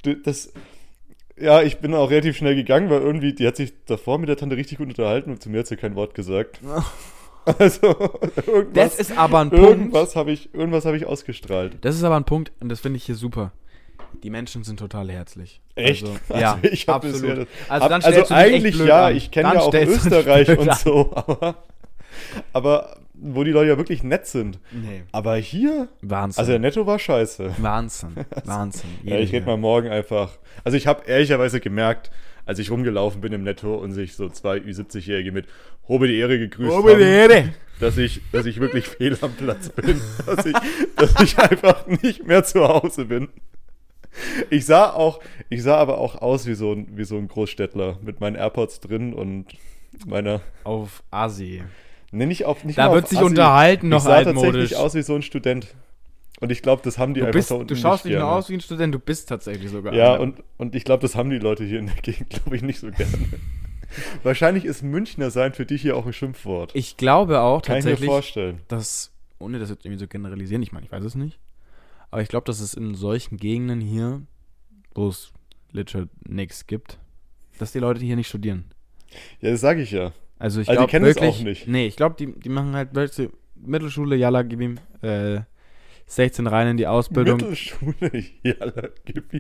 ich bin auch relativ schnell gegangen, weil irgendwie, die hat sich davor mit der Tante richtig gut unterhalten und zu mir hat sie kein Wort gesagt. Also, irgendwas. Das ist aber ein Punkt. Irgendwas habe ich ausgestrahlt. Das ist aber ein Punkt und das finde ich hier super. Die Menschen sind total herzlich. Echt? Also, ja, ich absolut. Also eigentlich ja, ich kenne ja auch Österreich und so, aber wo die Leute ja wirklich nett sind. Nee. Aber hier? Wahnsinn. Also der Netto war scheiße. Wahnsinn. Ja, ich rede mal morgen einfach. Also ich habe ehrlicherweise gemerkt, als ich rumgelaufen bin im Netto und sich so 2 Ü70-Jährige mit Hobe die Ehre gegrüßt haben, dass ich wirklich fehl am Platz bin. dass ich einfach nicht mehr zu Hause bin. Ich sah aber auch aus wie so ein Großstädtler mit meinen AirPods drin und meiner... Auf Asi. Nicht Da mal wird auf sich Assi. unterhalten, noch Ich sah altmodisch. tatsächlich aus wie so ein Student. Und ich glaube, das haben die einfach da unten Du schaust nicht nicht nur gerne. aus wie ein Student, du bist tatsächlich sogar Ja, einer. und ich glaube, das haben die Leute hier in der Gegend, glaube ich, nicht so gerne. Wahrscheinlich ist Münchner sein für dich hier auch ein Schimpfwort. Ich glaube auch Kann ich mir tatsächlich, vorstellen. dass, ohne das jetzt irgendwie so generalisieren, ich meine, ich weiß es nicht, aber ich glaube, dass es in solchen Gegenden hier, wo es legit nichts gibt, dass die Leute hier nicht studieren. Ja, das sage ich ja. Also ich Also die glaube kennen es wirklich, auch nicht. Nee, ich glaube, die machen halt welche Mittelschule, Jalla, gib ihm 16 rein in die Ausbildung, Mittelschule, Jalla, Gebiet.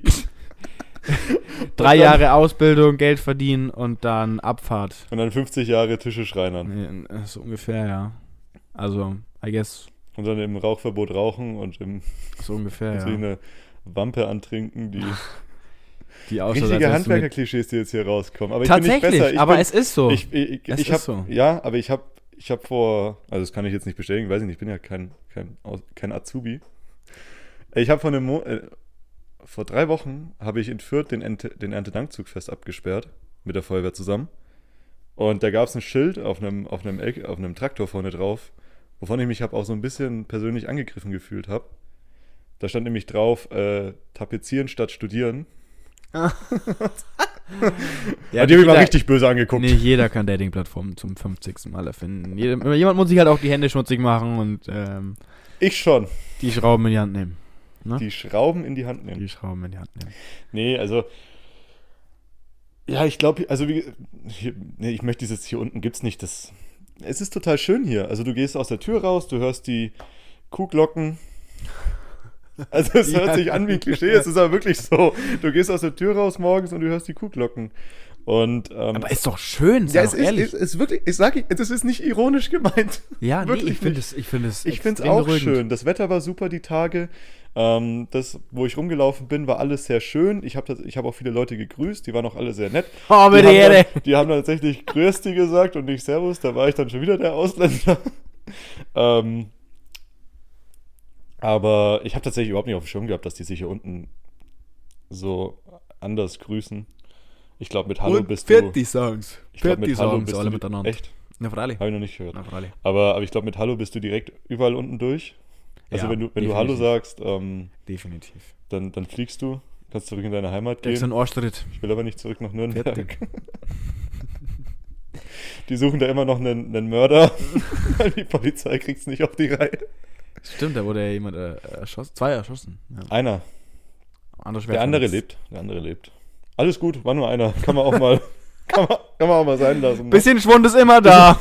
3 Jahre Ausbildung, Geld verdienen und dann Abfahrt. Und dann 50 Jahre Tische schreinern. Nee, so ungefähr, ja. Also, I guess, Und dann im Rauchverbot rauchen und im so ungefähr, so ja. eine Wampe antrinken, die Die ausschaut, als richtige wärst du mit- Handwerker-Klischees, die jetzt hier rauskommen. Aber ich bin nicht Tatsächlich, besser. aber es ist so. Ich ist hab, so. Ja, aber ich hab vor, also das kann ich jetzt nicht bestätigen, weiß ich nicht, ich bin ja kein Azubi. Ich habe vor 3 Wochen habe ich in Fürth den Erntedankzugfest abgesperrt, mit der Feuerwehr zusammen. Und da gab es ein Schild auf einem Traktor vorne drauf, wovon ich mich auch so ein bisschen persönlich angegriffen gefühlt habe. Da stand nämlich drauf, tapezieren statt studieren. Ja, die habe ich mal richtig böse angeguckt. Nicht jeder kann Dating-Plattformen zum 50. Mal erfinden. Jemand muss sich halt auch die Hände schmutzig machen und Ich schon. die Schrauben in die Hand nehmen. Ne? Die Schrauben in die Hand nehmen. Die Schrauben in die Hand nehmen. Nee, also. Ja, ich glaube, also ich möchte dieses hier unten gibt's nicht. Es ist total schön hier. Also du gehst aus der Tür raus, du hörst die Kuhglocken. Also es hört sich an wie ein Klischee, es ist aber wirklich so. Du gehst aus der Tür raus morgens und du hörst die Kuhglocken. Und, aber ist doch schön, ja, sei doch ehrlich. es ist wirklich, das ist nicht ironisch gemeint. Ja, nee, Wirklich ich finde nicht. es ich finde es Ich finde es extrem auch beruhigend. schön. Das Wetter war super die Tage. Das, wo ich rumgelaufen bin, war alles sehr schön. Ich hab auch viele Leute gegrüßt, die waren auch alle sehr nett. Oh, bitte, Die haben dann tatsächlich Grüß dich gesagt und nicht Servus, da war ich dann schon wieder der Ausländer. Aber ich habe tatsächlich überhaupt nicht auf dem Schirm gehabt, dass die sich hier unten so anders grüßen. Ich glaube, mit Hallo bist du... Songs. Ich glaube, mit Hallo Songs, bist alle du... miteinander. Echt? Na, freilich. Habe ich noch nicht gehört. Na, freilich. Aber ich glaube, mit Hallo bist du direkt überall unten durch. Also Ja, wenn du Hallo definitiv. sagst, Definitiv. dann fliegst du, kannst zurück in deine Heimat Kriegst du gehen. einen Ohrstritt. Ich will aber nicht zurück nach Nürnberg. Fertig. Die suchen da immer noch einen Mörder, weil die Polizei kriegt es nicht auf die Reihe. Stimmt, da wurde ja jemand erschossen. 2 erschossen. Ja. Einer. Schwer Der andere verletzt. lebt. Alles gut, war nur einer. Kann man auch mal, kann man auch mal sein lassen. Ne? Bisschen Schwund ist immer da.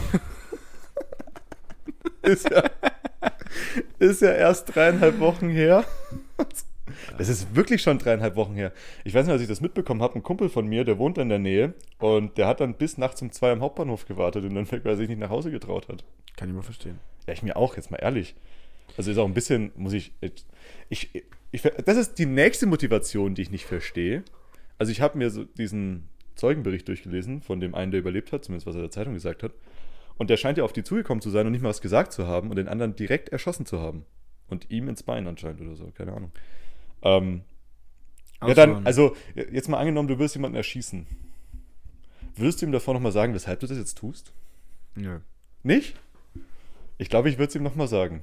Ist ja erst 3,5 Wochen her. Das ist wirklich schon 3,5 Wochen her. Ich weiß nicht, als ich das mitbekommen habe, ein Kumpel von mir, der wohnt in der Nähe und der hat dann bis nachts um 2 am Hauptbahnhof gewartet in Nürnberg, weil er sich nicht nach Hause getraut hat. Kann ich mal verstehen. Ja, ich mir auch, jetzt mal ehrlich. Also ist auch ein bisschen, das ist die nächste Motivation, die ich nicht verstehe. Also ich habe mir so diesen Zeugenbericht durchgelesen von dem einen, der überlebt hat, zumindest was er der Zeitung gesagt hat. Und der scheint ja auf die zugekommen zu sein und nicht mal was gesagt zu haben und den anderen direkt erschossen zu haben. Und ihm ins Bein anscheinend oder so, keine Ahnung. Ja dann, also jetzt mal angenommen, du wirst jemanden erschießen. Würdest du ihm davor nochmal sagen, weshalb du das jetzt tust? Nö. Nicht? Ich glaube, ich würde es ihm nochmal sagen.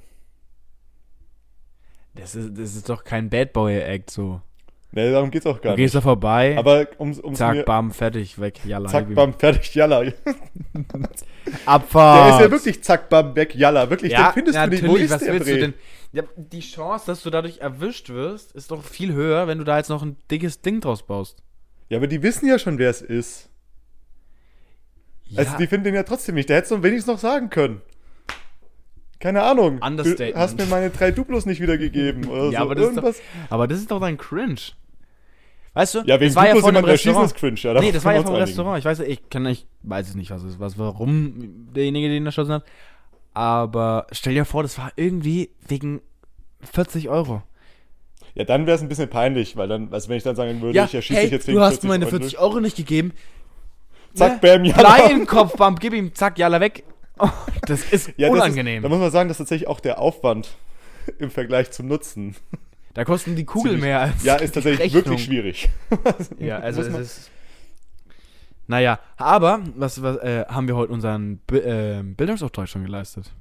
Das ist doch kein Bad Boy-Act so. Nee, darum geht's auch gar Du gehst nicht. da vorbei, Aber ums zack, mir, bam, fertig, weg, jalla. zack, bam, fertig, jalla. Abfahrt. Der ist ja wirklich zack, bam, weg, jalla. Wirklich, den findest du nicht. Wo ist was der willst du Bre? denn? Ja, die Chance, dass du dadurch erwischt wirst, ist doch viel höher, wenn du da jetzt noch ein dickes Ding draus baust. Ja, aber die wissen ja schon, wer es ist. Ja, Also die finden den ja trotzdem nicht. Der hätte es doch wenigstens noch sagen können. Keine Ahnung. Du Understatement. hast mir meine 3 Duplos nicht wiedergegeben oder Ja, so. aber das ist Irgendwas. aber das ist doch dein Cringe. Weißt du? Ja, wegen das war ja Duplos von einem jemand erschießen ist Restaurant. cringe. Ja, Nee, das war ja vom vom Restaurant. Ich weiß es nicht, warum derjenige den erschossen hat. Aber stell dir vor, das war irgendwie wegen 40 Euro. Ja, dann wäre es ein bisschen peinlich, weil dann, also wenn ich dann sagen würde, ich erschieße dich jetzt wegen du hast 40 meine Euro. 40 Euro nicht gegeben. Zack, bam, jalla. Blei in den Kopf, bam, gib ihm, zack, jalla, weg. Oh, das ist Ja, unangenehm. Da muss man sagen, dass tatsächlich auch der Aufwand im Vergleich zum Nutzen. Da kosten die Kugeln mehr als Ja, ist die tatsächlich Rechnung. wirklich schwierig. Ja, also Muss es man- ist... Naja, aber haben wir heute unseren Bildungsauftrag schon geleistet?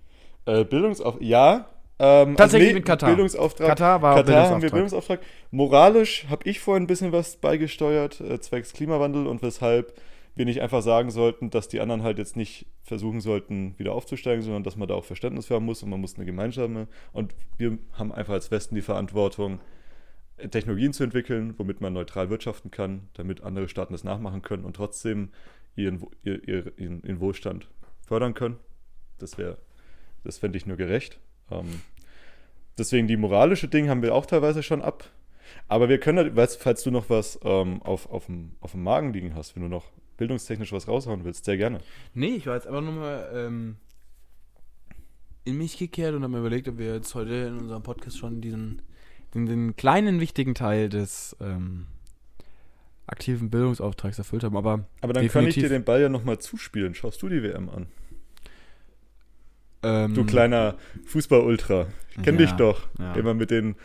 Ja. Tatsächlich mit Katar. Bildungsauftrag. Katar war Katar haben wir Bildungsauftrag. Moralisch habe ich vorhin ein bisschen was beigesteuert, zwecks Klimawandel und weshalb wir nicht einfach sagen sollten, dass die anderen halt jetzt nicht versuchen sollten, wieder aufzusteigen, sondern dass man da auch Verständnis für haben muss und man muss eine gemeinsame. Und wir haben einfach als Westen die Verantwortung, Technologien zu entwickeln, womit man neutral wirtschaften kann, damit andere Staaten das nachmachen können und trotzdem ihren Wohlstand fördern können. Das fände ich nur gerecht. Deswegen die moralische Ding haben wir auch teilweise schon ab. Aber wir können, falls du noch was auf dem Magen liegen hast, wenn du noch bildungstechnisch was raushauen willst, sehr gerne. Nee, ich war jetzt einfach nur mal in mich gekehrt und habe mir überlegt, ob wir jetzt heute in unserem Podcast schon den kleinen, wichtigen Teil des aktiven Bildungsauftrags erfüllt haben. Aber dann kann ich dir den Ball ja nochmal zuspielen. Schaust du die WM an? Du kleiner Fußball-Ultra. Ich kenne dich doch. Ja. Immer mit den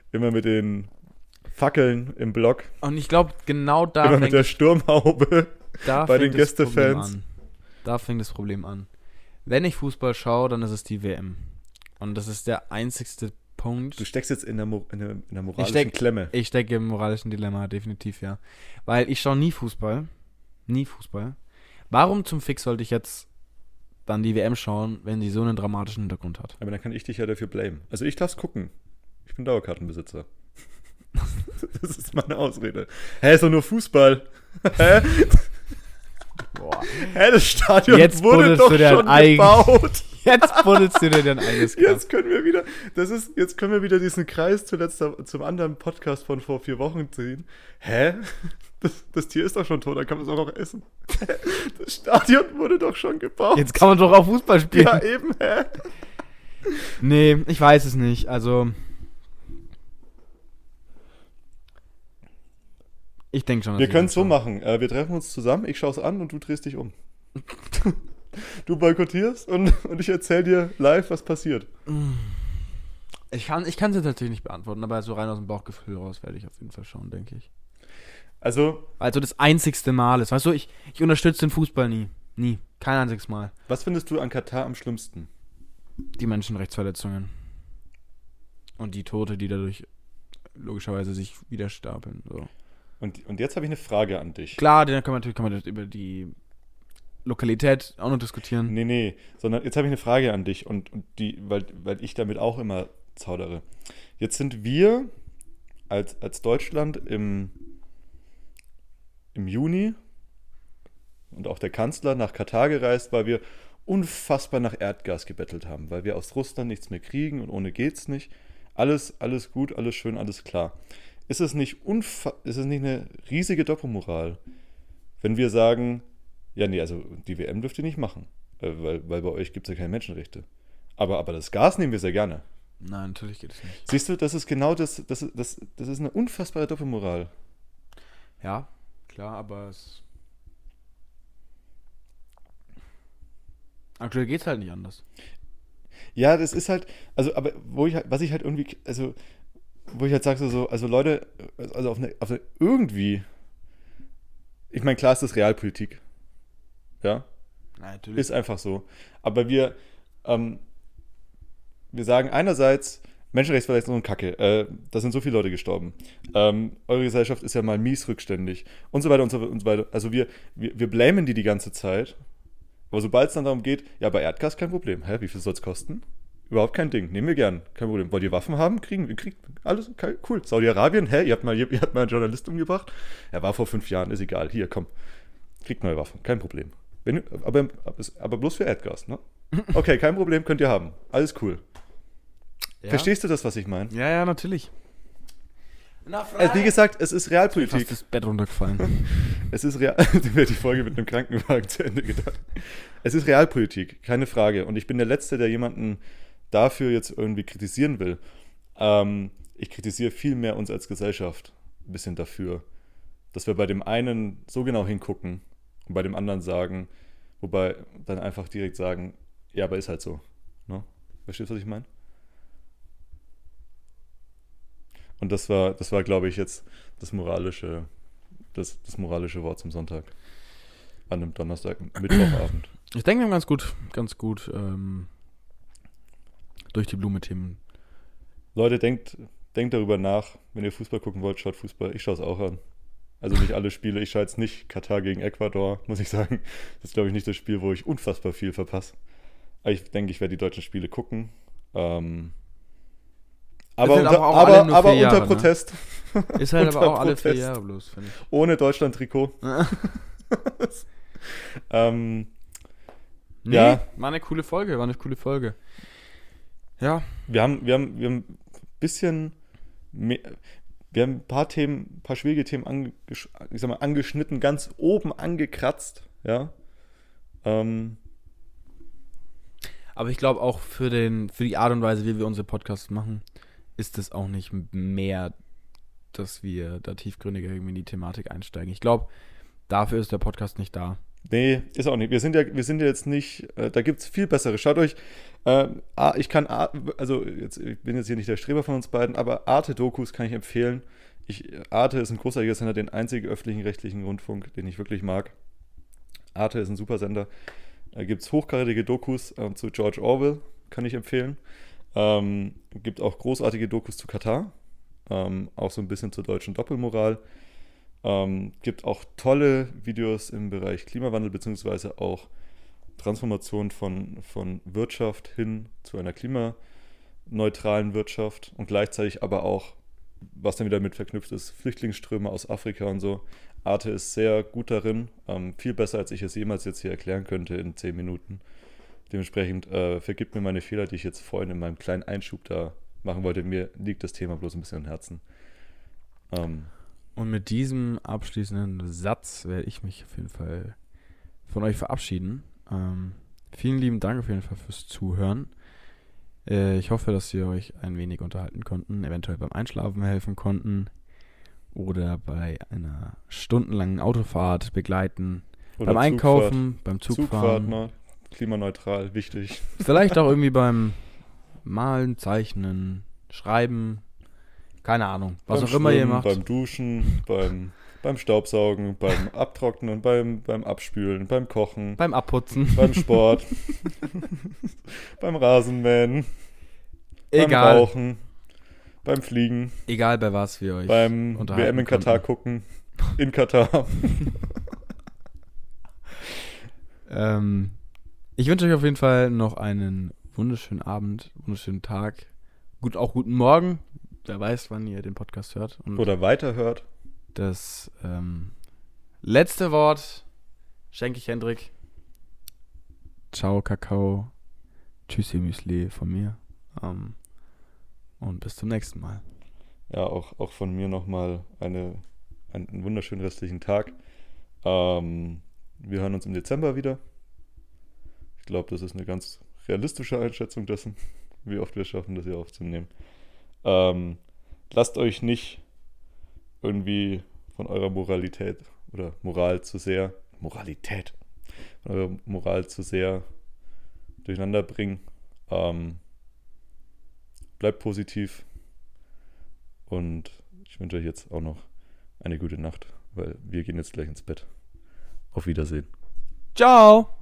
Fackeln im Block. Und ich glaube, genau da immer mit der Sturmhaube bei den Gästefans. Da fängt das Problem an. Wenn ich Fußball schaue, dann ist es die WM. Und das ist der einzigste Punkt. Du steckst jetzt in der moralischen Klemme. Ich stecke im moralischen Dilemma, definitiv, ja. Weil ich schaue nie Fußball. Nie Fußball. Warum zum Fix sollte ich jetzt dann die WM schauen, wenn sie so einen dramatischen Hintergrund hat? Aber dann kann ich dich ja dafür blamen. Also ich darf es gucken. Ich bin Dauerkartenbesitzer. Das ist meine Ausrede. Hä, ist doch nur Fußball. Hä? Boah. Hä, das Stadion jetzt wurde doch schon gebaut. Jetzt buddelst du dir dein eigenes Gras. Jetzt können wir wieder diesen Kreis zum anderen Podcast von vor 4 Wochen ziehen. Hä? Das Tier ist doch schon tot, dann kann man es auch noch essen. Das Stadion wurde doch schon gebaut. Jetzt kann man doch auch Fußball spielen. Ja, eben, hä? Nee, ich weiß es nicht. Also, ich denke schon. Wir können es so machen. Wir treffen uns zusammen, ich schaue es an und du drehst dich um. Du boykottierst und ich erzähle dir live, was passiert. Ich kann es jetzt natürlich nicht beantworten, aber so rein aus dem Bauchgefühl raus werde ich auf jeden Fall schauen, denke ich. Also das einzigste Mal ist. Weißt du, ich unterstütze den Fußball nie. Nie. Kein einziges Mal. Was findest du an Katar am schlimmsten? Die Menschenrechtsverletzungen. Und die Tote, die dadurch logischerweise sich wieder stapeln. So. Und jetzt habe ich eine Frage an dich. Klar, dann kann man über die Lokalität auch noch diskutieren. Nee, sondern jetzt habe ich eine Frage an dich und die, weil ich damit auch immer zaudere. Jetzt sind wir als Deutschland im Juni und auch der Kanzler nach Katar gereist, weil wir unfassbar nach Erdgas gebettelt haben, weil wir aus Russland nichts mehr kriegen und ohne geht's nicht. Alles gut, alles schön, alles klar. Ist es nicht eine riesige Doppelmoral, wenn wir sagen, ja, nee, also die WM dürft ihr nicht machen, weil bei euch gibt es ja keine Menschenrechte. Aber das Gas nehmen wir sehr gerne. Nein, natürlich geht es nicht. Siehst du, das ist genau das ist eine unfassbare Doppelmoral. Ja, klar, aber aktuell geht es halt nicht anders. Ja, das ist halt, also, aber wo ich halt sage, so, also Leute, also auf eine irgendwie, ich meine, klar ist das Realpolitik. Ja? Natürlich. Ist einfach so. Aber wir sagen einerseits, Menschenrechtsverletzungen und Kacke, da sind so viele Leute gestorben. Eure Gesellschaft ist ja mal mies rückständig und so weiter und so weiter. Also wir blamen die ganze Zeit, aber sobald es dann darum geht, ja, bei Erdgas kein Problem. Hä, wie viel soll es kosten? Überhaupt kein Ding, nehmen wir gern, kein Problem. Wollt ihr Waffen haben? Kriegen alles, cool. Saudi-Arabien, hä, ihr habt mal einen Journalist umgebracht? Er war vor 5 Jahren, ist egal, hier, komm. Kriegt neue Waffen, kein Problem. Aber bloß für Erdgas, ne? Okay, kein Problem, könnt ihr haben. Alles cool. Ja? Verstehst du das, was ich meine? Ja, natürlich. Also wie gesagt, es ist Realpolitik. Fast das Bett runtergefallen. Es ist die Folge mit einem Krankenwagen zu Ende gedacht. Es ist Realpolitik, keine Frage. Und ich bin der Letzte, der jemanden dafür jetzt irgendwie kritisieren will. Ich kritisiere viel mehr uns als Gesellschaft ein bisschen dafür, dass wir bei dem einen so genau hingucken und bei dem anderen sagen, wobei dann einfach direkt sagen, ja, aber ist halt so. Ne? Verstehst du, was ich meine? Und das war, glaube ich, jetzt das moralische Wort zum Sonntag. an einem Donnerstag, Mittwochabend. Ich denke, wir haben ganz gut durch die Blume-Themen. Leute, denkt darüber nach, wenn ihr Fußball gucken wollt, schaut Fußball. Ich schaue es auch an. Also nicht alle Spiele. Ich schaue jetzt nicht Katar gegen Ecuador, muss ich sagen. Das ist, glaube ich, nicht das Spiel, wo ich unfassbar viel verpasse. Aber ich denke, ich werde die deutschen Spiele gucken. Aber halt unter Jahre, Protest. Ne? Ist halt aber auch alle 4 Protest. Jahre bloß, finde ich. Ohne Deutschland-Trikot. Nee, Ja. war eine coole Folge. Ja. Wir haben ein bisschen mehr, wir haben ein paar schwierige Themen angeschnitten, ganz oben angekratzt, ja. Aber ich glaube auch für die Art und Weise, wie wir unsere Podcasts machen, ist es auch nicht mehr, dass wir da tiefgründiger irgendwie in die Thematik einsteigen. Ich glaube, dafür ist der Podcast nicht da. Nee, ist auch nicht. Wir sind ja jetzt nicht, da gibt es viel bessere. Schaut euch, ich bin jetzt hier nicht der Streber von uns beiden, aber Arte-Dokus kann ich empfehlen. Arte ist ein großartiger Sender, den einzigen öffentlichen rechtlichen Rundfunk, den ich wirklich mag. Arte ist ein super Sender. Da gibt es hochkarätige Dokus zu George Orwell, kann ich empfehlen. Gibt auch großartige Dokus zu Katar, auch so ein bisschen zur deutschen Doppelmoral. Gibt auch tolle Videos im Bereich Klimawandel, beziehungsweise auch Transformation von Wirtschaft hin zu einer klimaneutralen Wirtschaft und gleichzeitig aber auch, was dann wieder mit verknüpft ist, Flüchtlingsströme aus Afrika und so. Arte ist sehr gut darin, viel besser, als ich es jemals jetzt hier erklären könnte in 10 Minuten. Dementsprechend vergibt mir meine Fehler, die ich jetzt vorhin in meinem kleinen Einschub da machen wollte. Mir liegt das Thema bloß ein bisschen am Herzen. Und mit diesem abschließenden Satz werde ich mich auf jeden Fall von euch verabschieden. Vielen lieben Dank auf jeden Fall fürs Zuhören. Ich hoffe, dass wir euch ein wenig unterhalten konnten, eventuell beim Einschlafen helfen konnten oder bei einer stundenlangen Autofahrt begleiten, Oder beim Einkaufen, beim Zugfahrt, Zugfahren. ne? Klimaneutral, wichtig. Vielleicht auch irgendwie beim Malen, Zeichnen, Schreiben, keine Ahnung, was Beim auch immer ihr Schwimmen, macht. Beim Duschen, beim Staubsaugen, beim Abtrocknen, beim Abspülen, beim Kochen, Beim Abputzen. beim Sport, beim Rasenmähen, beim Egal, Rauchen, beim Fliegen, egal bei was wir euch beim unterhalten WM in Katar konnten. gucken, in Katar. Ich wünsche euch auf jeden Fall noch einen wunderschönen Abend, wunderschönen Tag, auch guten Morgen. Wer weiß, wann ihr den Podcast hört. Und Oder weiterhört. das letzte Wort schenke ich Hendrik. Ciao, Kakao. Tschüssi, Müsli von mir. Und bis zum nächsten Mal. Ja, auch von mir nochmal einen wunderschönen restlichen Tag. Wir hören uns im Dezember wieder. Ich glaube, das ist eine ganz realistische Einschätzung dessen, wie oft wir es schaffen, das hier aufzunehmen. Lasst euch nicht irgendwie von eurer Moralität oder Moral zu sehr durcheinander bringen. Bleibt positiv und ich wünsche euch jetzt auch noch eine gute Nacht, weil wir gehen jetzt gleich ins Bett. Auf Wiedersehen. Ciao!